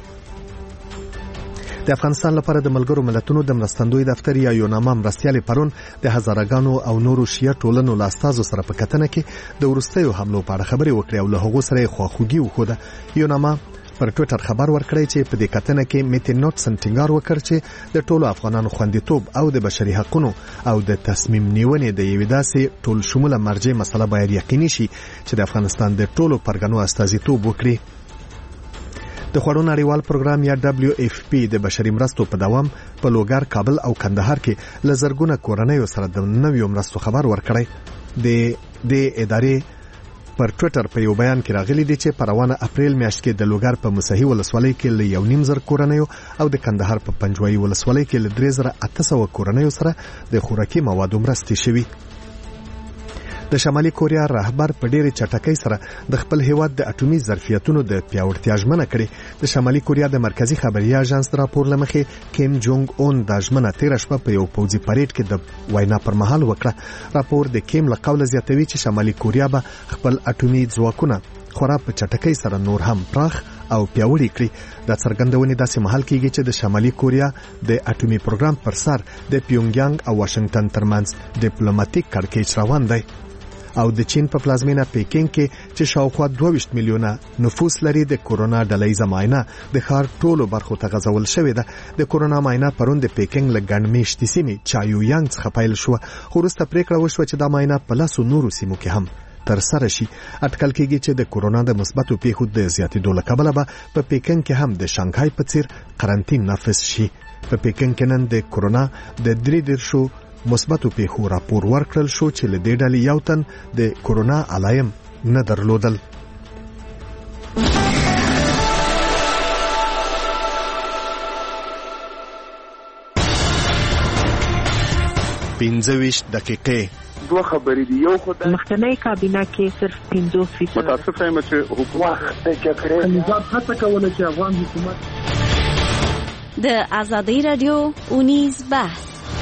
د افغانستان لپاره د ملګرو ملتونو د مرستندوی دفتر یا یوناما مرستیال پرون د هزارګانو او نورو شیعه ټولنو لاستازو سره په کتنه کې د ورستیو حملو په اړه خبرې وکړې او له هغو سره خواخوږي وښوده. یوناما پر ټوئیټر خبر ورکړی چې په دې کتنه کې میټین نوټ سنټینګار وکړ چې د ټولو افغانانو خوندیتوب او د بشري حقوقو او د تصمیم نیونې د یوې داسې ټول شموله مرجع مسله باید یقیني شي چې د افغانستان د ټولو پرګنو استازیتوب وکړي. د خوړو نړیوال پروګرام یا WFP د بشري مرستو په دوام په لوګر، کابل او کندهار کې لزرګونه کورنۍ سره د نویو مرستو خبر ورکړی. د ادارې پر ټوئیټر په یو بیان کې راغلي دي چې په روانه اپریل میاشت کې د لوګر په مسحي ولسوالۍ کې له 1.5 کورنۍ او د کندهار په پنجوایي ولسوالۍ کې له 3800 کورنۍ سره د خوراکي موادو مرستې شوي. د شمالي کوریا رهبر په ډېرې چټکۍ سره د خپل هیواد د اټومي ظرفیتونو د پیاوړتیا ژمنه کړې. د شمالي کوریا د مرکزی خبري اژانس راپور لمخې کیم جونګ اون د ژمنه 13 شپه په یو پوځي پریډ کې د وینا پر مهال وکړه. راپور د کیم له قوله زیاتوي چې شمالي کوریا به خپل اټومي ځواکونه خورا په چټکۍ سره نور هم پراخ او پیاوړي کړي. د څرګندونې داسې مهال کېږي چې د شمالي کوریا د اټومي پروګرام پر سر د پیونګیانګ او واشنگټن ترمنځ ډیپلوماټیک کړکېچ روان دی. او د چین په پلازمینه پیکینګ کې چې شاوخوا 22 میلیونه نفوس لري د کورونا ډلهیزه معاینه د ښار ټولو برخو ته غځول شوې ده. د کورونا معاینه پرون د پیکینګ له ګڼ میشتې سیمې چایویانګ څخه پیل شوه، خو وروسته پریکړه وشوه چې دا معاینه په لسو نورو سیمو کې هم تر سره شي. اټکل کېږي چې د کورونا د مثبتو پیښو د زیاتېدو له کبله به په پیکینګ کې هم د شانګهای په څیر قرنطین نافذ شي. په پیکینګ کې نن د کورونا د 3 مثبتو پیښو راپور ورکړل شو چې له دې ډلې یو تن د کورونا علایم نه درلودل. پنځه دقیقې دوه خبرې دي. یو خدای مخکنی کابینه کې صرف 50% متاسفه یم چې حکومت کې نظام هڅه کوله چې افغان حکومت د ازادي رادیو اونیز بحث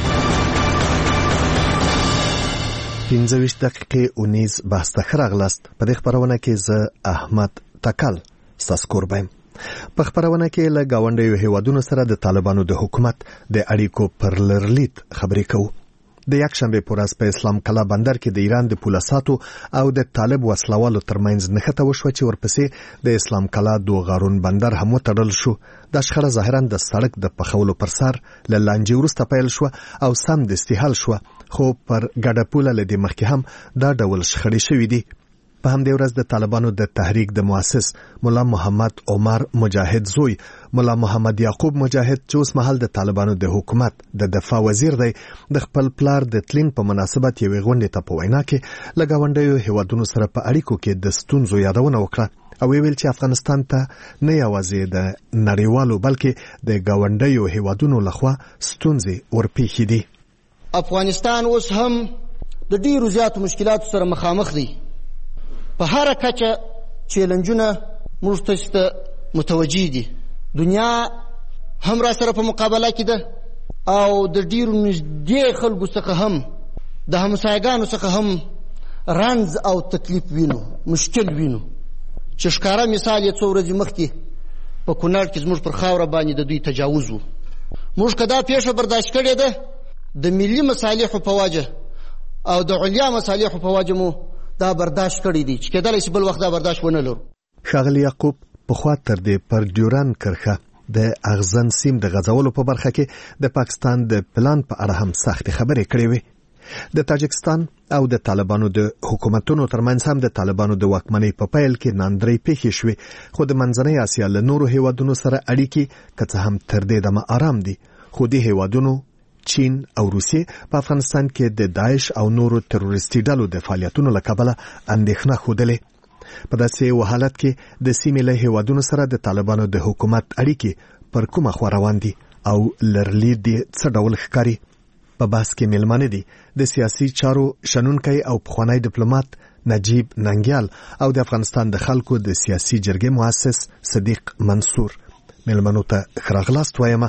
15 دقیقې اونیز بحث ته راغلاست. په دې خبرونه کې زه احمد تکل ستاسو قربان. په خبرونه کې له گاونډیو هیوادونو سره د طالبانو د حکومت د اړیکو پر لرلید خبرې کوو. د یکشنبه پر ورځ په اسلام کلا بندر کې د ایران د پولساتو او د طالب وسلوالو ترمنځ نښته وشوه چې ورپسې د اسلام کلا دوغارون بندر هم وتړل شو. دا شخړه ظاهرا د سړک د پخولو پر سر له لانجې وروسته پیل شو او سم د استحال شو، خو پر ګډه پوله له دې مخکې هم دا ډول شخړې شوې دي. په همدې ورځ د طالبانو د تحریک د مؤسس مولا محمد عمر مجاهد زوی مولا محمد یعقوب مجاهد چې اوس مهال د طالبانو د حکومت د دفاع وزیر دی، د خپل پلار د تلین په مناسبت یوې غونډې ته په وینا کې له ګاونډیو هیوادونو سره په اړیکو کې د ستونزو یادونه وکړه. او ویل چې افغانستان ته نه یوازې د نړیوالو بلکې د ګاونډیو هیوادونو لخوا ستونزې ورپېښې دي. افغانستان اوس هم د ډیرو زیاتو مشکلاتو سره مخامخ دی. په هر کچه چیلنجونه موږ ته متوجه دي. دنیا هم را سره په مقابله کې ده او د ډیرو نږدې خلکو څخه هم د همسایګانو څخه هم رنځ او تکلیف وینو، مشکل وینو چې ښکاره مثال یې څو ورځې مخکې په کونړ کې زموږ پر خاوره باندې د دوی تجاوز و. موږ که دا پیښه برداشت کړې ده د ملي مصالحو په وجه او د علیا مصالحو په وجه مو دا برداشت کړی دی چې کېدلی شي بل وخت دا برداشت ونه لرو. ښاغلي یعقوب پخوا تر دې پر ډیورن کرښه د اغزن سیم د غځولو په برخه کې د پاکستان د پلان په اړه هم سختې خبرې کړې وې. د تاجکستان او د طالبانو د حکومتونو ترمنځ هم د طالبانو د واکمنۍ په پیل کې ناندرۍ پیښې شوې، خو د منځنۍ اسیا له نورو هیوادونو سره اړیکې که څه هم تر دې دمه آرام دي، خو دې هیوادونو چین او روسیې په افغانستان کې د داعش او نورو تروریستي ډلو د فعالیتونو له کبله اندېښنه ښودلې. په داسې حالت کې د سیمې له هیوادونو سره د طالبانو د حکومت اړیکې پر کومه خوا روان دي او لرلید دي څه ډول ښکاري؟ په بحث کې میلمانه دي د سیاسي چارو شنونکی او پخوانی ډیپلوماټ نجیب ننګیال او د افغانستان د خلکو د سیاسي جرګې مؤسس صدیق منصور. میلمنو ته ښه راغلاست وایم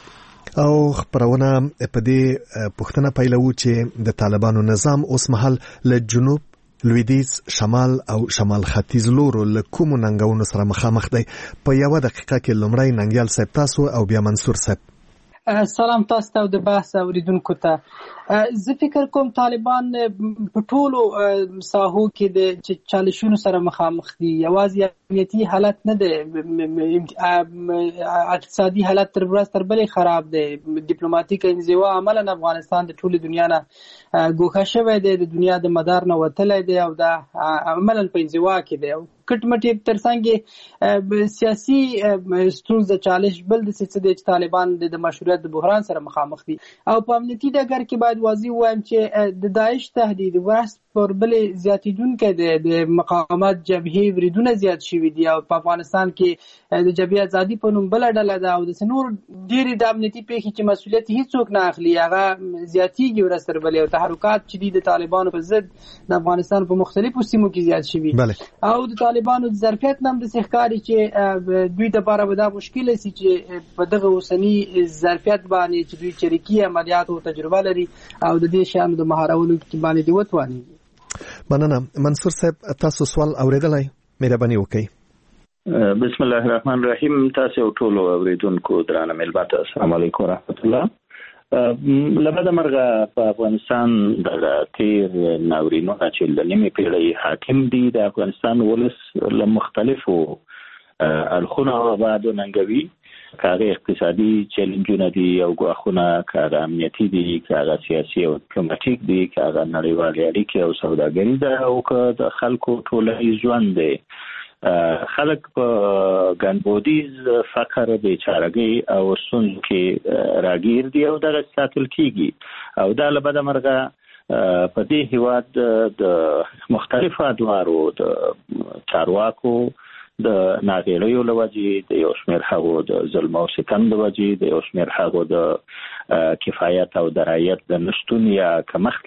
او خبرونه په دې پوښتنه پیلوو چې د طالبانو نظام اوس مهال له جنوب، لویدیځ، شمال او شمال ختیځ لورو له کومو ننګونو سره مخامخ دی. په یوه دقیقه کې لومړی ننګیال صاحب تاسو او بیا منصور صاحب. سلام تاسو ته او د بحث اوریدونکو ته. زه فکر کوم طالبان په ټولو ساحو کې د چالشونو سره مخامخ دي. یوازې امنیتي حالت نه دی، اقتصادي حالت تر ورځ تر بلې خراب دی. ډیپلوماټیک انزوا عملاً افغانستان د ټولې دنیا نه ګوښه شوی دی، د دنیا د مدار نه وتلی دی او دا عملاً په انزوا کې دی. کټ مټ ترڅنګ سیاسي ستونزه چالش بل د څه دی چې طالبان د مشروعیت د بحران سره مخامخ دي. او په امنیتي ډګر کې باید واضح وایم چې د داعش تهدید ورځ پر بلې زیاتېدونکی دی. د مقاومت جبهې بریدونه زیات شوي دي او په افغانستان کې د جبهې ازادي په نوم بله ډله ده او د نور ډېرې د امنیتي پیښې چې مسؤلیت هیڅوک نه اخلي هغه زیاتېږي ورځ تر بلې او تحرکات چې دي د طالبانو په ضد د افغانستان په مختلفو سیمو کې زیات شوي او د طالبانو د ظرفیت نه هم داسې ښکاري چې دوی دپاره به دا مشکله سي چې په دغه اوسني ظرفیت باندې چې دوی چریکي عملیاتو تجربه لري او د دې شیانو د مهارولو باندې دې وتوانېږي. مننه. منصور صاحب تاسو سوال اوریدلی، مهرباني وکړئ. بسم الله الرحمن الرحیم. تاسو ټول اوریدونکو درانه ملت السلام علیکم ورحمت الله. لبدا مرغه په افغانستان د تیر ناورینونه چې د نیمې پیړۍ حاکم دي د افغانستان ولس له مختلفو اړخونو بعد ننګوي، کاغه اقتصادي چیلنجونه دي او ګواښونه، کاغه امنیتي دي، کاغه سیاسي او ډیپلوماټیک دي، کاغه نړیوالې اړیکې او سوداګري ده او که د خلکو ټولنیز ژوند دی. خلک په ګنبودیز فقر، بیچارګۍ او ستونزو کې راګیر دي او دغه ساتل کیږي او دا له بده مرغه په دې هیواد د مختلفو ادوارو د چارواکو د ناغېړیو له وجې، د یو شمېر هغو د ظلم او ستم د وجې، د یو شمېر هغو د کفایت او درایت د نشتون یا کمښت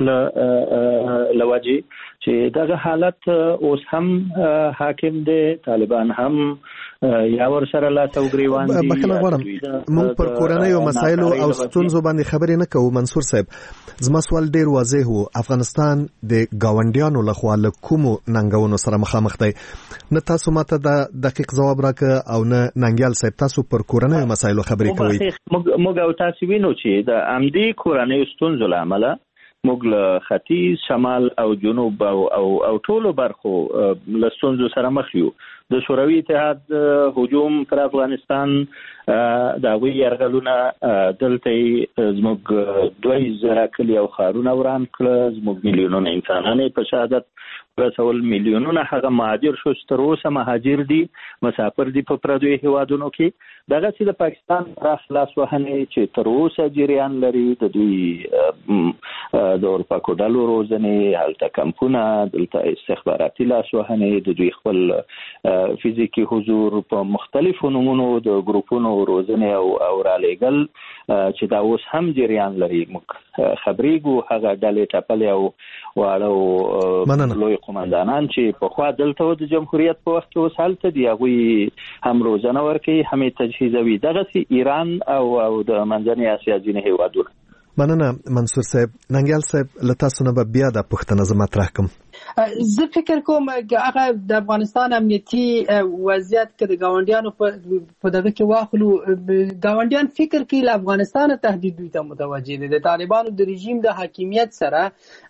له وجې چې دغه حالت اوس هم حاکم دی. طالبان هم یا ورسره لاس او ګریوان دي. بخښنه غواړم، موږ پر کورنیو مسایلو او ستونزو باندې خبرې نه کوو. منصور صاحب زما سوال ډیر واضح و. افغانستان د ګاونډیانو لخوا له کومو ننګونو سره مخامخ دی؟ نه تاسو ماته دا دقیق ځواب راکړه او نه ننګیال صاحب تاسو پر کورنیو مسایلو خبرې کوئ. موږ او تاسو وینو چې د عمدي کورنیو ستونزو له امله موږ له ختیځ، شمال او جنوب او ټولو برخو له ستونزو سره مخ یو. د شوروي اتحاد هجوم پر افغانستان د هغوی یرغلونه دلته زموږ 2000 کلي او ښارونه وران کړه، زموږ میلیونونه انسانان په شهادت ورسول، میلیونونه هغه مهاجر شو چې تر اوسه مهاجر دي، مسافر دي په پردیو هیوادونو کې دغه چې د پاکستان پراخ لاسوهنې چې تر اوسه جریان لري د دوی د اورپاکو ډلو روزنې هلته کمپونه دلته استخباراتي لاسوهنې د دوی خپل فزیکي حضور په مختلفو نمونو د ګروپونو روزنې او رالیږل چې دا اوس هم جریان لري. موږ خبرېږو هغه ډلې ټپلې او واړه لوی قومندانان چې پخوا دلته د جمهوریت په وخت کې اوس هلته دي هغوی هم روزنه ورکوي هم یې تجهیزوي. دغسې ایران او د منځنۍ اسیا ځینې هېوادونه. مننه منصور صاحب. ننګیال صاحب له تاسو نه به بیا د پوښتنه زه مطرح کړم. زه فکر کوم هغه د افغانستان امنیتي وضعیت کې د ګاونډیانو په دغه کې واخلو ګاونډیان فکر کوي له افغانستان تهدید دوی ته متوجه دي د طالبانو د رژیم د حاکمیت سره.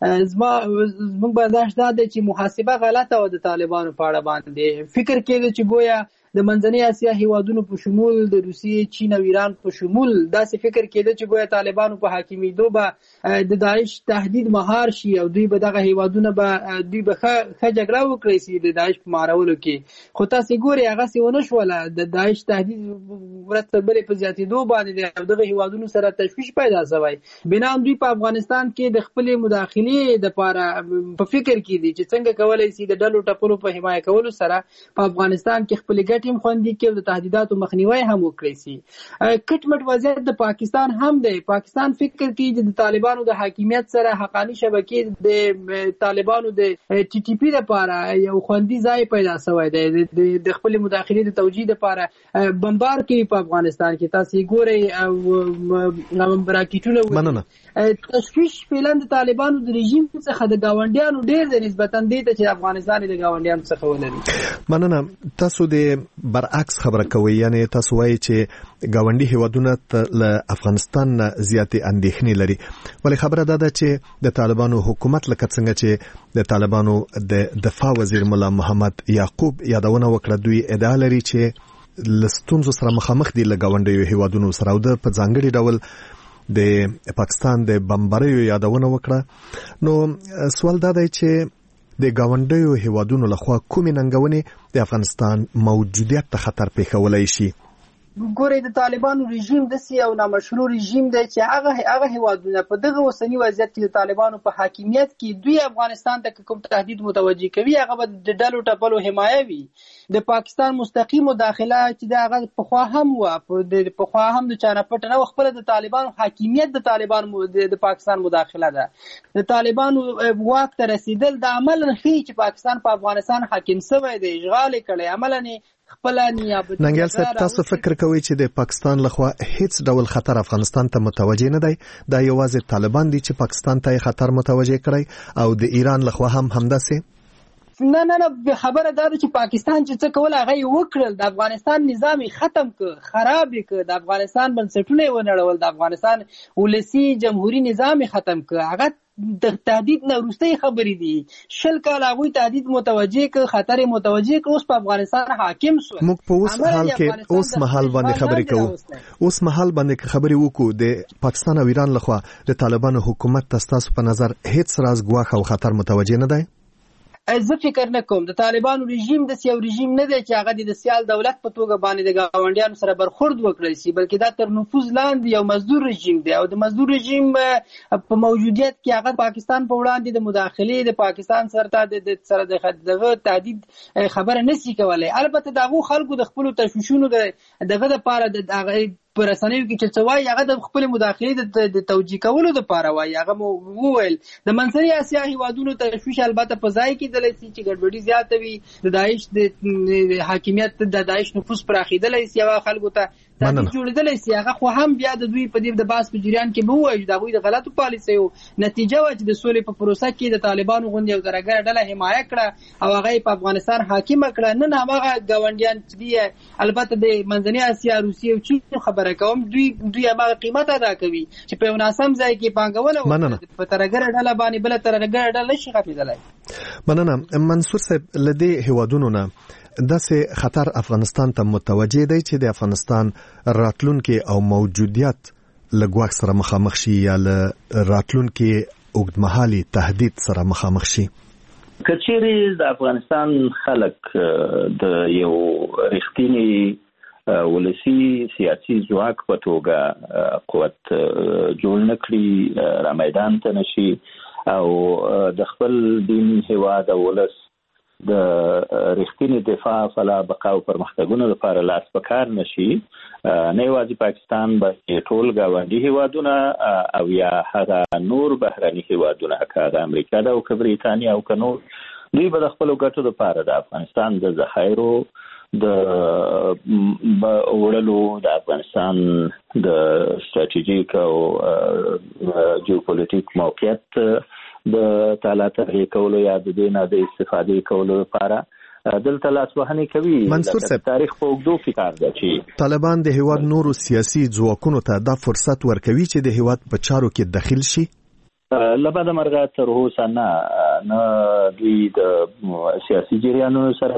زموږ برداشت دا دی چې محاسبه غلطه و د طالبانو په اړه باندې فکر کېده چې گویا د منځنۍ اسیا هیوادونو په شمول د روسیې چین او ایران په شمول داسې فکر کېده چې گویا طالبانو په حاکمیدو به د داعش تهدید مهار شي او دوی به دغه هیوادونه به دوی به ښه جګړه وکړي چې د داعش په مهارولو کې. خو تاسې ګورئ هغسې ونه شوله. د داعش تهدید ورځ تر بلې په زیاتېدو باندې او دغه هیوادونو سره تشویش پیدا شوی. بنا دوی په افغانستان کې د خپلې مداخلې دپاره په فکر کې دي چې څنګه کولی شي د ډلو ټپلو په حمایه کولو سره په افغانستان کې خپلې ټیم خوندي کې د تهدیداتو مخنیوي هم وکړي شي. کټمټ وضعیت د پاکستان هم دی. پاکستان فکر کوي چې د طالبانو د حاکمیت سره حقاني شبکې د طالبانو د ټي ټي پی لپاره یو خوندي ځای پیدا شوی دی د خپل مداخلې د توجیه لپاره بمبار کوي په افغانستان کې. تاسو ګورئ او راکټونه تشویش فعلا د طالبانو د رژیم څخه د ګاونډیانو ډیر د نسبتا دی چې افغانستان د ګاونډیانو څخه ولري. مننه. تاسو د برعکس خبره کوي، یعنی تاسو وایي چې ګاونډي هیوادونه له افغانستان زیاتې اندېښنې لري. ولې خبره ده چې د طالبانو حکومت لکه څنګه چې د طالبانو د دفاع وزیر مولا محمد یعقوب یادونه وکړه دوی ادعا لري چې لستونزو سره مخامخ دي له ګاونډیو هیوادونو سره او د په ځانګړي ډول د پاکستان د بمباریو یادونه وکړه. نو سوال دا دی چې د ګاونډیو هیوادونو لخوا کومې ننګونې د افغانستان موجودیت ته خطر پېښولی شي؟ ګورئ د طالبانو رژیم داسې یو نامشروع رژیم دی چې هغه هیوادونه په دغه اوسني وضعیت کې د طالبانو په حاکمیت کې دوی افغانستان ته کوم تهدید متوجه کوي هغه به د ډلو ټپلو حمایه وي. د پاکستان مستقیم مداخله چې د هغه پخوا هم وه پخوا هم د چا نه پټه نه وه خپله د طالبانو حاکمیت د طالبانو د پاکستان مداخله ده. د طالبانو واک ته رسیدل د عملا ښیي چې پاکستان په افغانستان حاکم شوی دی اشغال یې کړی عملا ننګیال صاحب تاسو فکر کوئ چې د پاکستان لخوا هیڅ ډول خطر افغانستان ته متوجه نه دی؟ دا یوازې طالبان دي چې پاکستان ته خطر متوجه کړی او د ایران لخوا هم همداسې؟ نه خبره دا ده چې پاکستان چې څه کول هغه یې وکړل. د افغانستان نظام ختم کړ خراب یې کړ. د افغانستان بنسټونه یې ونړول. د افغانستان ولسي جمهوریت نظام یې ختم کړ. هغه د تهدید نه وروستۍ خبرې دي. 20 کال هغوی تهدید متوجه کړ خطر یې متوجه کړ. اوس په افغانستان حاکم شو. موږ په اوس حال کې اوس مهال باندې خبرې کوو. اوس مهال باندې خبرې وکړو. د پاکستان او ایران لخوا د طالبانو حکومت ته ستاسو په نظر هیڅ راز ګواښ او خطر متوجه نه دی؟ زه فکر نه کوم. د طالبانو رژیم داسې یو رژیم نه دی چې هغه د سیال دولت په توګه باندې د ګاونډیانو سره برخورد وکړی شي بلکې دا تر نفوذ لاندې یو مزدور رژیم دی او د مزدور رژیم په موجودیت کې هغه پاکستان په وړاندې د مداخلې د پاکستان سره دغه تهدید خبره نشي کولی. البته دغه خلکو د خپلو تشویشونو دغه دپاره د په رسنیو کې چې څه وایي هغه د خپل مداخلې د توجیه کولو دپاره وایي. هغه مو وویل د منځنۍ اسیا هیوادونو تشویش البته په ځای کېدلی شي چې ګډوډي زیاته وي. د داعش د حاکمیت د داعش نفوذ پراخېدلی شي هغه خلکو ته تهدید جوړېدلی شي. هغه خو هم بیا د دوی په دې د بحث په جریان کې به ووایي د هغوی د غلطو پالیسیو نتیجه وه چې د سولې په پروسه کې د طالبانو غوندې یو درګره ډله حمایه کړه او هغه یې په افغانستان حاکمه کړه. نن هماغه ګاونډیان چې دي البته د منځنۍ اسیا روسیې او چین خبره کوم دوی هغه قیمت ادا کوي چې په یو ناسم ځای کې پانګونه وکړي په ترګره ډله باندې بله ترګره ډله نشي ختمېدلی. مننه. منصور صاحب له دې هیوادونو نه داسې خطر افغانستان ته متوجه دی چې د افغانستان راتلونکي او موجودیت له ګواښ سره مخامخ شي یا له راتلونکي اوږدمهالي تهدید سره مخامخ شي؟ که چیرې د افغانستان خلک د یو رښتینی ولسی سیاسي ځواک په توګه قوت جوړ نکړي را میدان ته نشي او د خپل دین هیواد او ولس د رښتینی دفاع فلا بقا او پرمختګونو لپاره لاس په کار نشي نه یوازې پاکستان بلکې ټول ګاونډي هیوادونه او یا هغه نور بهرني هیوادونه هغه امریکا ده او بریتانیا او نور دوی به د خپلو ګټو لپاره د افغانستان د ذخایرو د وړلو د افغانستان د ستراتیژیک او جیوپولیټیک موقعیت د تعالی تغییر کولو یا د دې نه د استفادې کولو لپاره دلته لاسوهنې کوي. منصور صاحب تاریخ په اوږدو کې کار ده چې طالبان د هیواد نورو سیاسي ځواکونو ته دا فرصت ورکوي چې د هیواد په چارو کې دخیل شي. لبد مرغه تر اوسه نه دوی د سیاسي جریانونو سره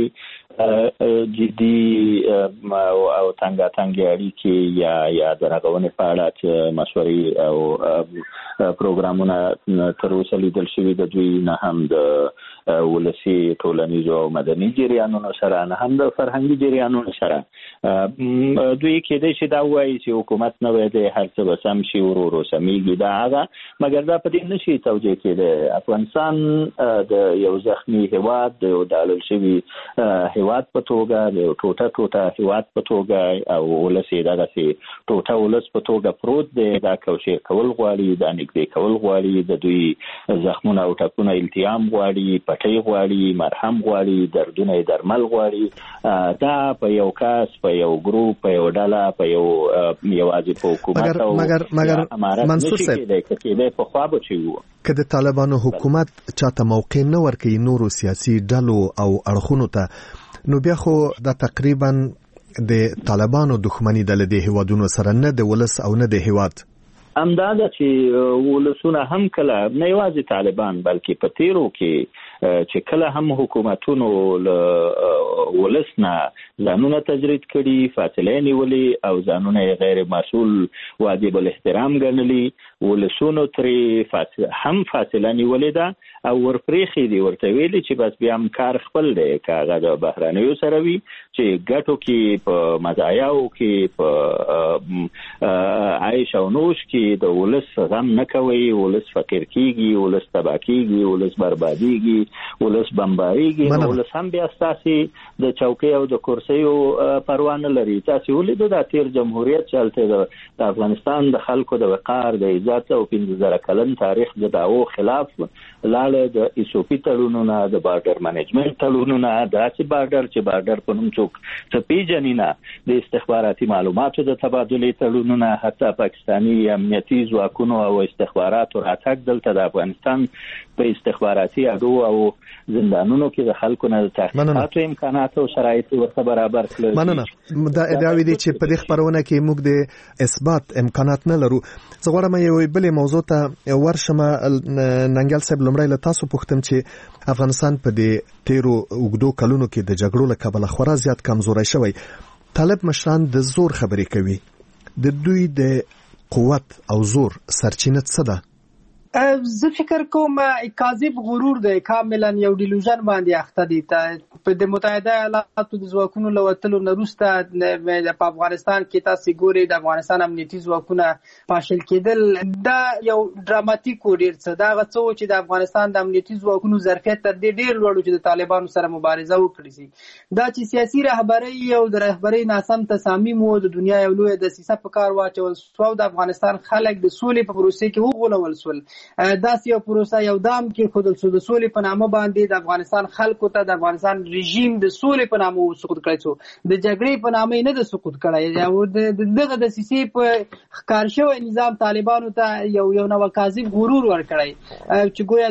داسې جدي او تنګاتنګي اړیکې یا د رغونې په اړه چې مشورې او پروګرامونه تر اوسه لیدل شوي د دوی نه هم د ولسي ټولنیزو او مدني جریانونو سره نه هم د فرهنګي جریانونو سره دوی کېدای شي دا وایي چې حکومت نه وي د هر څه به سم شي ورو سمیږي دا هغه مګر دا په دې نشي توجیه کېدی. افغانستان د یو زخمی هیواد د یو دالل شوي هیواد په توګه د یو ټوټه هیواد په توګه او ولس یې دغسې ټوټه ولس په توګه پروت دی. دا کوشیر کول غواړي دا نږدې کول غواړي د دوی زخمونه او ټپونه التیام غواړي پټۍ غواړي مرهم غواړي دردونه یې درمل غواړي. دا په یو کس په یو ګروپ په یو ډله په یو یوازې په حکومت او امارت منصور صاحب که د طالبانو حکومت چاته موقع نه ورکوي نورو سیاسي ډلو او اړخونو ته نو بیا خو دا تقریبا د طالبانو دښمني ده له دې هیوادونو سره نه د ولس او نه د هیواد. همدا ده چې ولسونه هم کله نه یوازې طالبان بلکې په تیرو کې چې کله هم حکومتونو له ولس نه ځانونه تجرید کړي فاصله نیولې او ځانونه غیر مسؤل واجب الاحترام ګڼلي ولسونو ترې هم فاصله نیولې ده او ورپرېښي دي ورته ویلي چې بس بیا هم کار خپل دی که هغه د بهرنیو سره وي چې ګټو کې په مزایاو کې په عیش او نوش کې د ولس غم نه کوي ولس فقیر کیږي ولس تباه کیږي ولس بربادیږي ولس بمباریږي ولس هم بیا ستاسې د چوکۍ او د کرسیو پروا نه لري. تاسې ولیدو دا تیر جمهوریت چې هلته د افغانستان د خلکو د وقار د عزت او 15 کلن تاریخ د دعوو خلاف لاړه د ایسوپي تړونونه د بارډر منیجمنت تړونونه داسې بارډر چې بارډر په نوم څوک څه پیژني نه د استخباراتي معلوماتو د تبادلې تړونونه حتی پاکستاني امنیتي ځواکونو او استخباراتو راتګ دلته د افغانستان په استخباراتي اډو او زندانونو کې د خلکو نه د تحقیقاتو امکانات او شرایط ورته برابر کړل. مننه. دا ادعاوې دي چې په دې خبرونه کې موږ د اثبات امکانات نه لرو. زه غواړم یو بلې موضوع ته ورشم. ننګل صاحب لومړی له تاسو پوښتم چې افغانستان په دې تیرو اوږدو کلونو کې د جګړو له کبله خورا زیات کمزوری شوی. طالب مشران د زور خبرې کوي. د دوی د قوت او زور سرچینه څه ده؟ زه فکر کوم کاذب غرور دی کاملا یو ډیلوژن باندې اخته دي. په د متحده ایالاتو د ځواکونو له وتلو نه وروسته په افغانستان کې تاسو ګورئ د افغانستان امنیتي ځواکونه پاشل کېدل دا یو ډراماتیک و ډېر څه دا هغه څه چې د افغانستان د امنیتي ځواکونو ظرفیت تر دې ډېر لوړ چې د طالبانو سره مبارزه وکړي شي. دا چې سیاسي رهبرۍ او د رهبرۍ ناسم تصامیم و د دنیا یو لویه دسیسه په کار واچول سو د افغانستان خلک د سولې په پروسې کې وغولول سول. داسې یو پروسه یو دام کې خودل سو د سولې په نامه باندې د افغانستان خلکو ته د افغانستان رژیم د سولې په نامه سقوط کړی سو د جګړې په نامه نه د سقوط کړی او دغه د سیسې په ښکار شوی نظام طالبانو ته یو نوع کاذب غرور ورکړی چې ګویا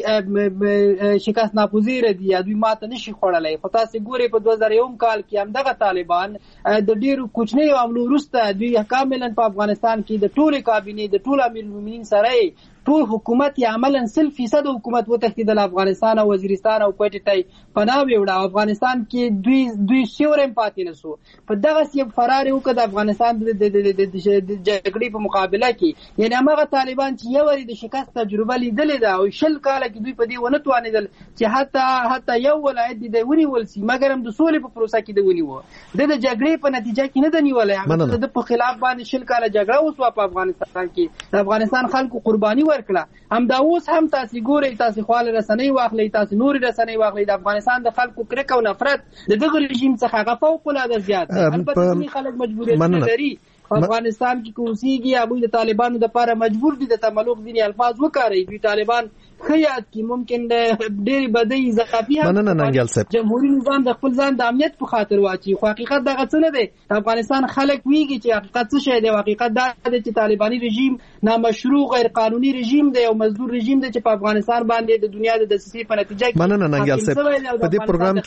دوی شکست ناپذیر دي یا دوی ماته نشي خوړلی. خو تاسې ګورئ په 2001 کال کې همدغه طالبان د ډېرو کوچنیو حملو وروسته دوی کاملا په افغانستان کې د ټولې کابینې د ټول امیرالمؤمنین سره ټول حکومت یا عملاً 100% حکومت وتښتېدل افغانستان او وزیرستان او کوټې ته پناه ویوړه. افغانستان کې دوی سیوری پاتې نه سو. په دغسې فرار یې وکړ د افغانستان د جګړې په مقابله کې. یعنې هماغه طالبان چې یو وارې د شکست تجربه لیدلې ده او 20 کاله کې دوی په دې ونه توانېدل چې حتی یو ولایت دې ونیول سي، مګر هم د سولې په پروسه کې د ونیوه. د جګړې په نتیجه کې نه ده نیولی. د په خلاف باندې 20 کاله جګړه وسوه په افغانستان کې. د افغانستان خلکو قرباني ورکړه. همدا اوس هم تاسې ګورئ، تاسې خواله رسنۍ واخلئ، تاسې نورې رسنۍ واخلئ، د افغانستان د خلکو کرکه او نفرت د دغه رژیم څخه هغه فوق‌العاده زیات دی. البته ځینې خلک مجبوریتونه لري په افغانستان کې که اوسېږي، هغوی د طالبانو دپاره مجبور دي د تملق ځینې الفاظ وکاروي. دوی طالبان ښه یاد کړي، ممکن د ډېرې بدۍ اضافي هم جمهوري نظام د خپل ځان د امنیت په خاطر واچي. خو حقیقت دغه څه نه دی. د افغانستان خلک ویږي چې حقیقت څه شی دی. حقیقت دا دی چې طالباني رژیم نامشروع غیر قانوني رژیم دی او مزدور رژیم دی چې په افغانستان باندې د دنیا د دسیسې په نتیجه کې په دې پروګرام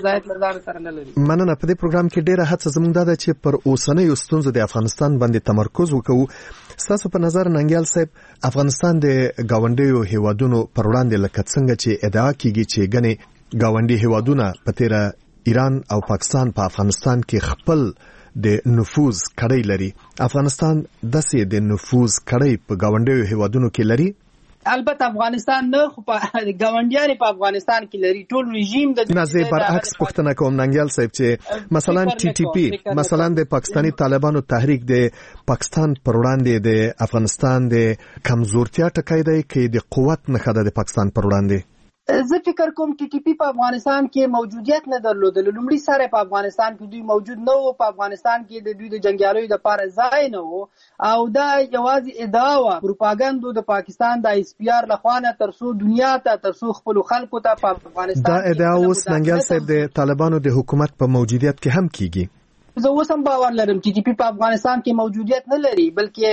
کې مننه. په دې پروګرام کې ډېره هڅه زموږ ده چې پر اوسنیو ستونزو د افغانستان باندې تمرکز وکړو. ستاسو په نظر ننګیال صاحب، افغانستان د ګاونډیو هیوادونو پر وړاندې لکه څنګه چې ادعا کیږي چې ګنې ګاونډي هیوادونه په تیره ایران او پاکستان په افغانستان کې خپل د نفوذ کړی لري، افغانستان داسې د نفوذ کړی په ګاونډیو هیوادونو کې لري؟ البته افغانستان نه، خو ګاونډیان په افغانستان کې لري. ټول رژیم د نازي برعکس پوښتنه کوم ننګیال صاحب چې مثلا TTP مثلا د پاکستانی طالبانو تحریک د پاکستان پر وړاندې د افغانستان د کمزورتیا ټکی دی کې د قوت نښه ده د پاکستان پر وړاندې؟ زه فکر کوم TTP په افغانستان کې موجودیت نه درلودل. لومړي سره په افغانستان کې دوی موجود نه وو. په افغانستان کې د دوی د جنګیالیو لپاره ځای نه وو او دا یوازې ادعا وه، پروپاګاندا د پاکستان د SPR لخوا نه ترڅو دنیا ته، ترڅو خپلو خلکو ته په افغانستان دا ادعا اوس ننګیال صاحب د طالبانو د حکومت په موجودیت کې هم کیږي. زه اوس هم باور لرم TTP په افغانستان کې موجودیت نه لري،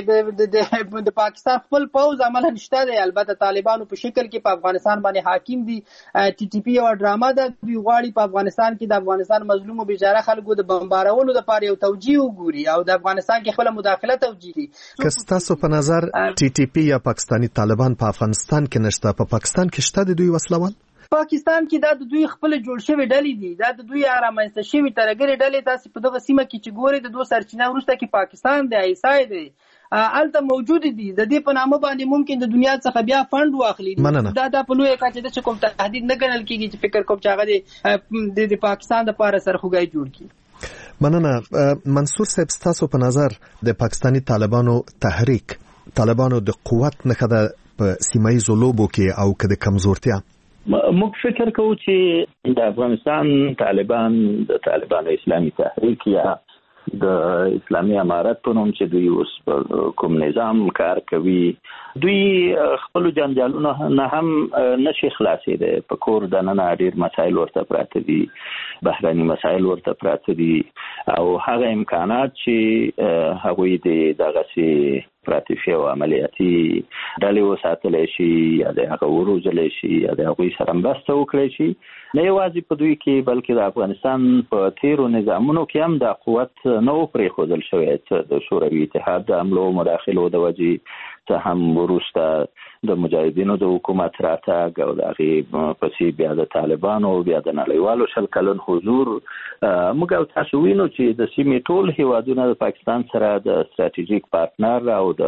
بلکې د پاکستان خپل پوځ عملاً شته دی. البته طالبانو په شکل کې په افغانستان باندې حاکم دي. TTP یو ډرامه ده. دوی غواړي په افغانستان کې د افغانستان مظلوم او بیچاره خلکو د بمبارولو لپاره یو توجیه وګوري او د افغانستان کې خپل مداخله توجیه کړي. که ستاسو په نظر TTP یا پاکستانی طالبان په افغانستان کې نشته، په پاکستان کې شته د دوی وسلوال؟ پاکستان کې دا د دوی خپل جوړ شوی ډلې دي، دا د دوی رامنځته شوی ترګرې ډلې. تاسو په دغه سیمه کې چې ګورئ د دوه سرچینه وروسته کې پاکستان دی، ایسای دی، الته موجود دي. د دې په نامه باندې ممکن د دنیا څخه بیا فند واخلي. دا په لوی کچه د کوم تهدید نه ګڼل کیږي چې فکر کوم چې هغه د پاکستان لپاره سرخوږی جوړ کړي. مننه. منصور صاحب، ستاسو په نظر د پاکستانی طالبانو تحریک طالبانو د قوت نښه ده په سیمه ییزو لوبو کې او که د کمزورتیا؟ موږ فکر کوو چې د افغانستان طالبان د طالبانو اسلامي تحریک یا د اسلامي امارت په نوم چې دوی اوس په کوم نظام کار کوي، دوی خپل جنجالونه نه هم نشي خلاصېدای. په کور دننه ډېر مسایل ورته پراته دي، بهراني مسایل ورته پراته دي او هغه امکانات چې هغوی د دغسې پراتیفي او عملیاتي ډلې وساتلی شي یا د هغه وروزلی شي یا د هغوی سره مرسته وکړی شي، نه یوازې په دوی کې بلکې د افغانستان په تیرو نظامونو کې هم دا قوت نه و پرېښودل شوی. څه د شوروي اتحاد د حملو مداخلو د وجې، څه هم وروسته د مجاهدینو د حکومت راتګ او د هغې پسې بیا د طالبانو، بیا د نړیوالو 20 کلن حضور. موږ او تاسو وینو چې د سیمې ټول هیوادونه د پاکستان سره د ستراتیژیک پارتنر او د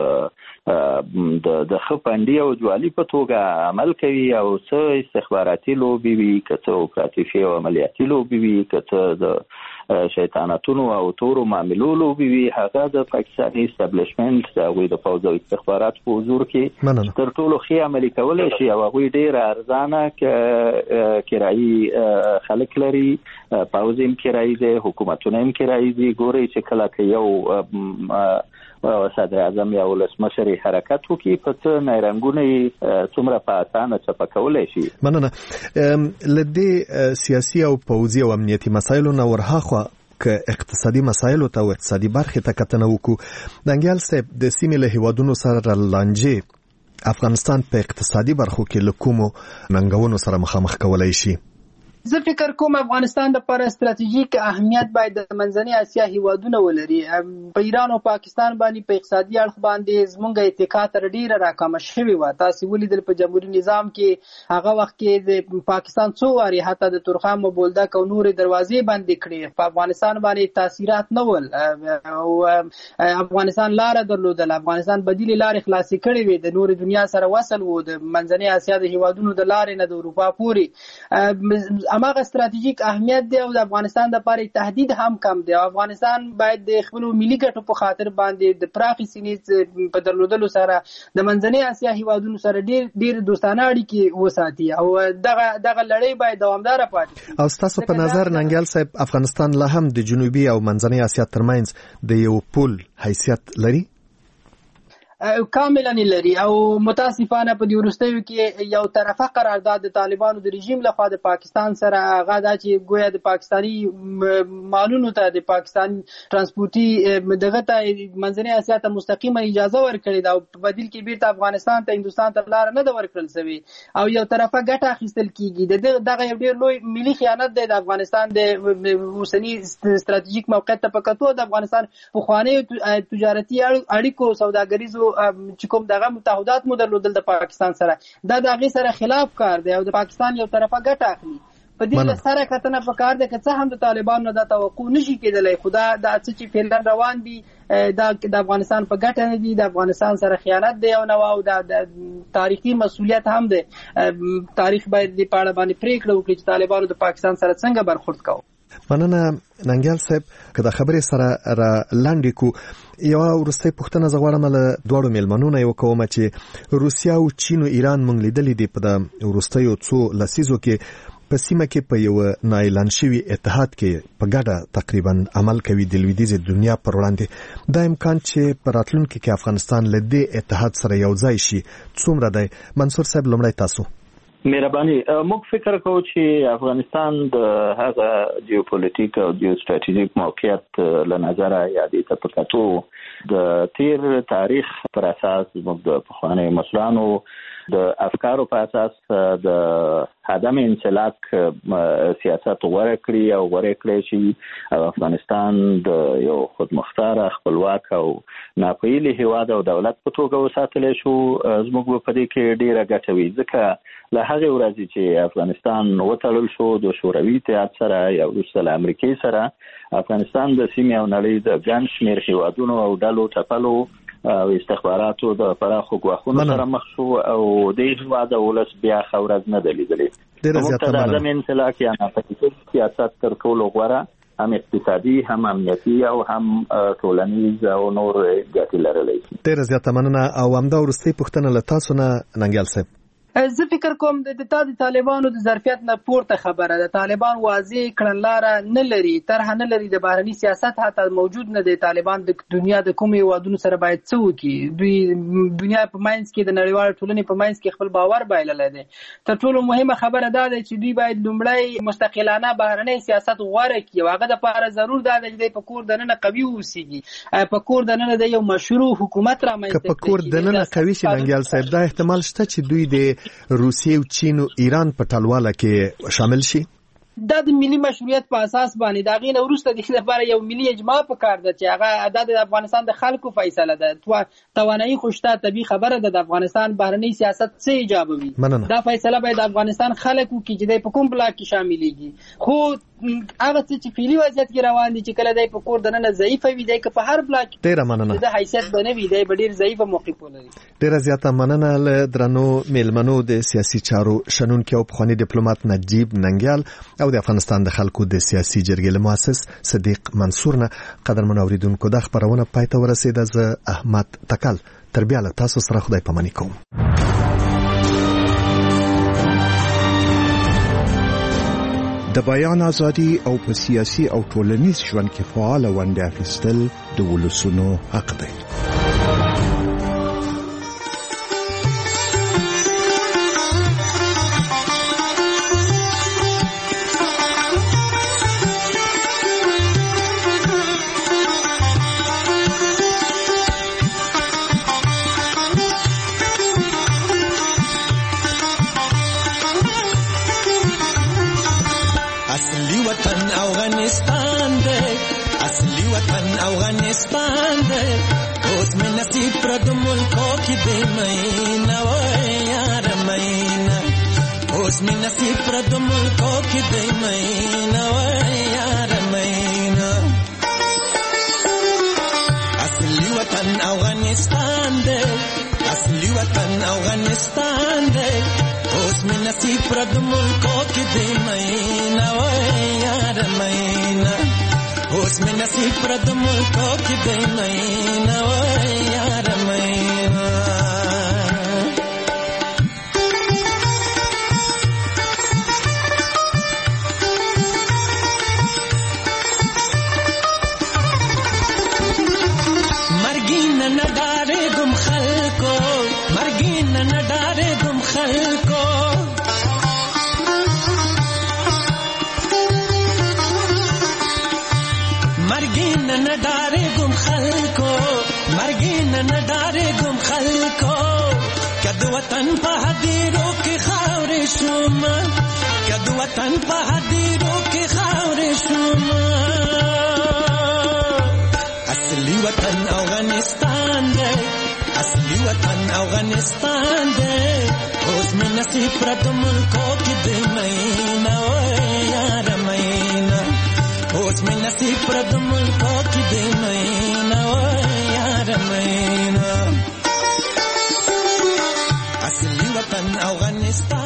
ښه فنډي او جوالي په توګه عمل کوي او څه استخباراتي لوبې وي، که څه اپراتیفي او عملیاتي لوبې وي، که څه د شیطانتونو او تورو معاملو لوبې وي، هغه د پاکستاني اسټابلیشمنټ د هغوی د پوځ او استخباراتو په حضور کې تر ټولو ښې عملي کولی شي او هغوی ډېره ارزانه کرایي خلک لري، پوځ هم کرایي دی، حکومتونه هم کرایي دي. ګورئ چې کله که یو صدر اعظم یا ولسمشر حرکت وکړي، په څه نیرنګونه یې څومره په اسانه چپه کولی شي. مننه. له دې سیاسي او پوځي او امنیتي مسایلو نه ورهاخوا که اقتصادي مسایلو ته او اقتصادي برخې ته کتنه وکړو، ننګیال صاحب د سیمې له هیوادونو سره لانجې افغانستان په اقتصادي برخو کې له کومو ننګونو سره مخامخ کولی شي؟ زه فکر کوم افغانستان لپاره ستراتیژیک اهمیت باید د منځنۍ اسیا هیوادونه ولري. په ایران او پاکستان باندې په اقتصادي اړخ باندې زموږ اتکا تر ډیره راکمه شوې وه. تاسو ولیدل په جمهوریت نظام کې هغه وخت کې د پاکستان څو وارې حتی د تورخم او بولدک او نورې دروازې بندې کړې. په افغانستان باندې تاثیرات نه ول او افغانستان لاره درلودل. افغانستان بدیلې لارې خلاصې کړې وې. د نورې دنیا سره وصل و د منځنۍ اسیا د هیوادونو د لارې نه د اروپا پورې. هماغه ستراتیژیک اهمیت دی او د افغانستان لپاره تهدید هم کم دی. افغانستان باید د خپل ملي ګټو په خاطر باندې د پراخې سینې په درلودلو سره د منځنۍ اسیا هیوادونو سره ډیر دوستانه اړیکې وساتي او دغه لړۍ باید دوامداره پاتې. او ستاسو په نظر ننګیال صاحب افغانستان لا هم د جنوبي او منځنۍ اسیا ترمنځ د یو پول حیثیت لري؟ کاملا لري او متاسفانه په دې وروستیو کې یو طرفه قرارداد د طالبانو د رژیم لخوا د پاکستان سره هغه دا چې ګویا د پاکستاني مالونو ته د پاکستان ترانسپورتي دغه ته منځنۍ اسیا ته مستقیمه اجازه ورکړې ده او په بدیل کې بیرته افغانستان ته هندوستان ته لار نه ده ورکړل شوې او یو طرفه ګټه اخیستل کیږي. دغه یو ډېر لوی ملي خیانت دی د افغانستان د اوسني ستراتیژیک موقعیت ته په کتو. د افغانستان پخوانیو تجارتي اړیکو سوداګریزو چې کوم دغه متحدات مو درلودل د پاکستان سره دا د هغې سره خلاف کار دی او د پاکستان یو طرفه ګټه اخلي. په دې سره کتنه پکار ده که څه هم د طالبانو نه دا توقع نشي کېدلی خو دا څه چې فعلا روان دي دا د افغانستان په ګټه نه دي. د افغانستان سره خیانت دی او نو د تاریخي مسؤلیت هم دی. تاریخ باید د پاړه باندې پریکړه وکړي چې طالبانو د پاکستان سره څنګه برخورد کوي. مننه ننګیال صاحب که د خبرې سره را لاندې کو یو ورسته پښتنه زغړم له دوړو ملمنونه یو کوم چې روسیا او چین او ایران مونږ لیدلې دي په د ورستیو څو لسیزو کې په سیمه کې په یو نایلان شوی اتحاد کې په ګډه تقریبا عمل کوي د لویدیځ دنیا پر وړاندې. دا امکان چې په راتلونکي کې افغانستان له دې اتحاد سره یو ځای شي څومره دی؟ منصور صاحب لومړی تاسو. مهرباني موږ فکر کوو چې افغانستان د هغه جیوپولیټیک او جیو ستراتیژیک موقعیت له نظره یادې ته په کتو د تیر تاریخ پر اساس موږ د پخوانیو مشرانو د افکارو په اساس د عدم انسلاک سیاست غوره کړی او غوره کړی چې افغانستان د یو خودمختار خپلواک او ناپیلي هیواد او دولت په توګه وساتلی شو. زموږ په دې کې ډیره ګټه وي ځکه له هغه ورځې چې افغانستان وتړل شو د شوروي اتحاد سره یا وروسته له امریکای سره افغانستان د سیمې او نړۍ د ګڼ شمېر هیوادونو او ډلو ټپلو او استخباراتو د پراخو ګواښونو سره مخ شو او د هیواد ولس بیا خورز نه دی لیدلی. موږ ته د عدم انسلاک یا ناپیلي سیاست تر ټولو غوره هم اقتصادي هم امنیتي او هم ټولنیز او نور ګټې لرلی شي. ډېره زیاته مننه او همدا وروستۍ پوښتنه له تاسو نه ننګیال صاحب. زه فکر کوم د طالبانو د ظرفیت نه پورته خبره ده. طالبان واضح کړنلاره نه لري، طرح نه لري، د بهرني سیاست حتی موجود نه دی. طالبان د دنیا د کومې هیوادونو سره باید څه وکړي؟ دوی دنیا په منځ کې د نړیوال ټولنې په منځ کې خپل باور بایللی دی. تر ټولو مهمه خبره دا ده چې دوی باید لومړی مستقلانه بهرنی سیاست غوره کړي او هغه دپاره ضرور دا ده چې دوی په کور دننه قوي واوسېږي، په کور دننه د یو مشروع حکومت رامنځته کړي. که په کور دننه قوي شي ننګیال صاحب دا احتمال شته چې دوی د روسیې او چین او ایران په ټلواله کې شامل شي؟ دا د ملي مشروعیت په اساس باندې دا غینه وروسته د لپاره یو ملي اجماع په کار ده چې هغه د افغانستان د خلکو فیصله ده. توانایي خوشته طبي خبره ده د افغانستان بهرنی سیاست څه ایجابوي. دا فیصله باید د افغانستان خلکو کې چې په کوم بلاک کې شاملېږي. خو هغه چې فعلي وضعیت کې روان دي چې کله دی په کور دننه ضعیفه وي دی که په هر بلاک ډېره مننه د حیثیت به نه وي دی به ډېر ضعیفه موقف ولري. ډېره زیاته مننه له درنو میلمنو د سیاسي چارو شنونکي او پخواني ډیپلوماټ نجیب ننګیال او د افغانستان د خلکو د سیاسي جرګې له مؤسس صدیق منصور نه. قدرمن اوریدونکو دا خبرونه پای ته ورسېده. زه احمد تکل تر بیا له تاسو سره خدای پاماني کوم. د بیان ازادي او په سیاسي او ټولنیز ژوند کې فعال ونډه اخیستل د ولسونو حق دی. افغانستان دی اصلي وطن افغانستان دی اوس مې نصیب پر د ملکو کې دی مینا وای یار مینا اوس مې نصیب پر د ملکو کې دی مینا وای یار مینا اصلي وطن افغانستان دی اصلي وطن افغانستان دی اوس مې نصیب پر د ملکو کې دی مینا وای یار مینا اوس مې نصیب پر د ملکو کې دی مینا وای یار مینا مرګین نه ډارې ګم خلکو مرګین نه ډارې ګم خلکو مرګین نه ډارې ګم خلکو مرګین نه ډارې ګم خلکو کد وطن په هدیرو کې خاورې شوم کد وطن په هدیرو کې خاورې شوم اصلي وطن افغانستان دی اصلي وطن افغانستان دی اوس مې نصیب پر د ملکو کې دی مینا وای یار مینا اوس مې نصیب پر د ملکو کې دی مینا وای یار مینا اصلي وطن افغانستان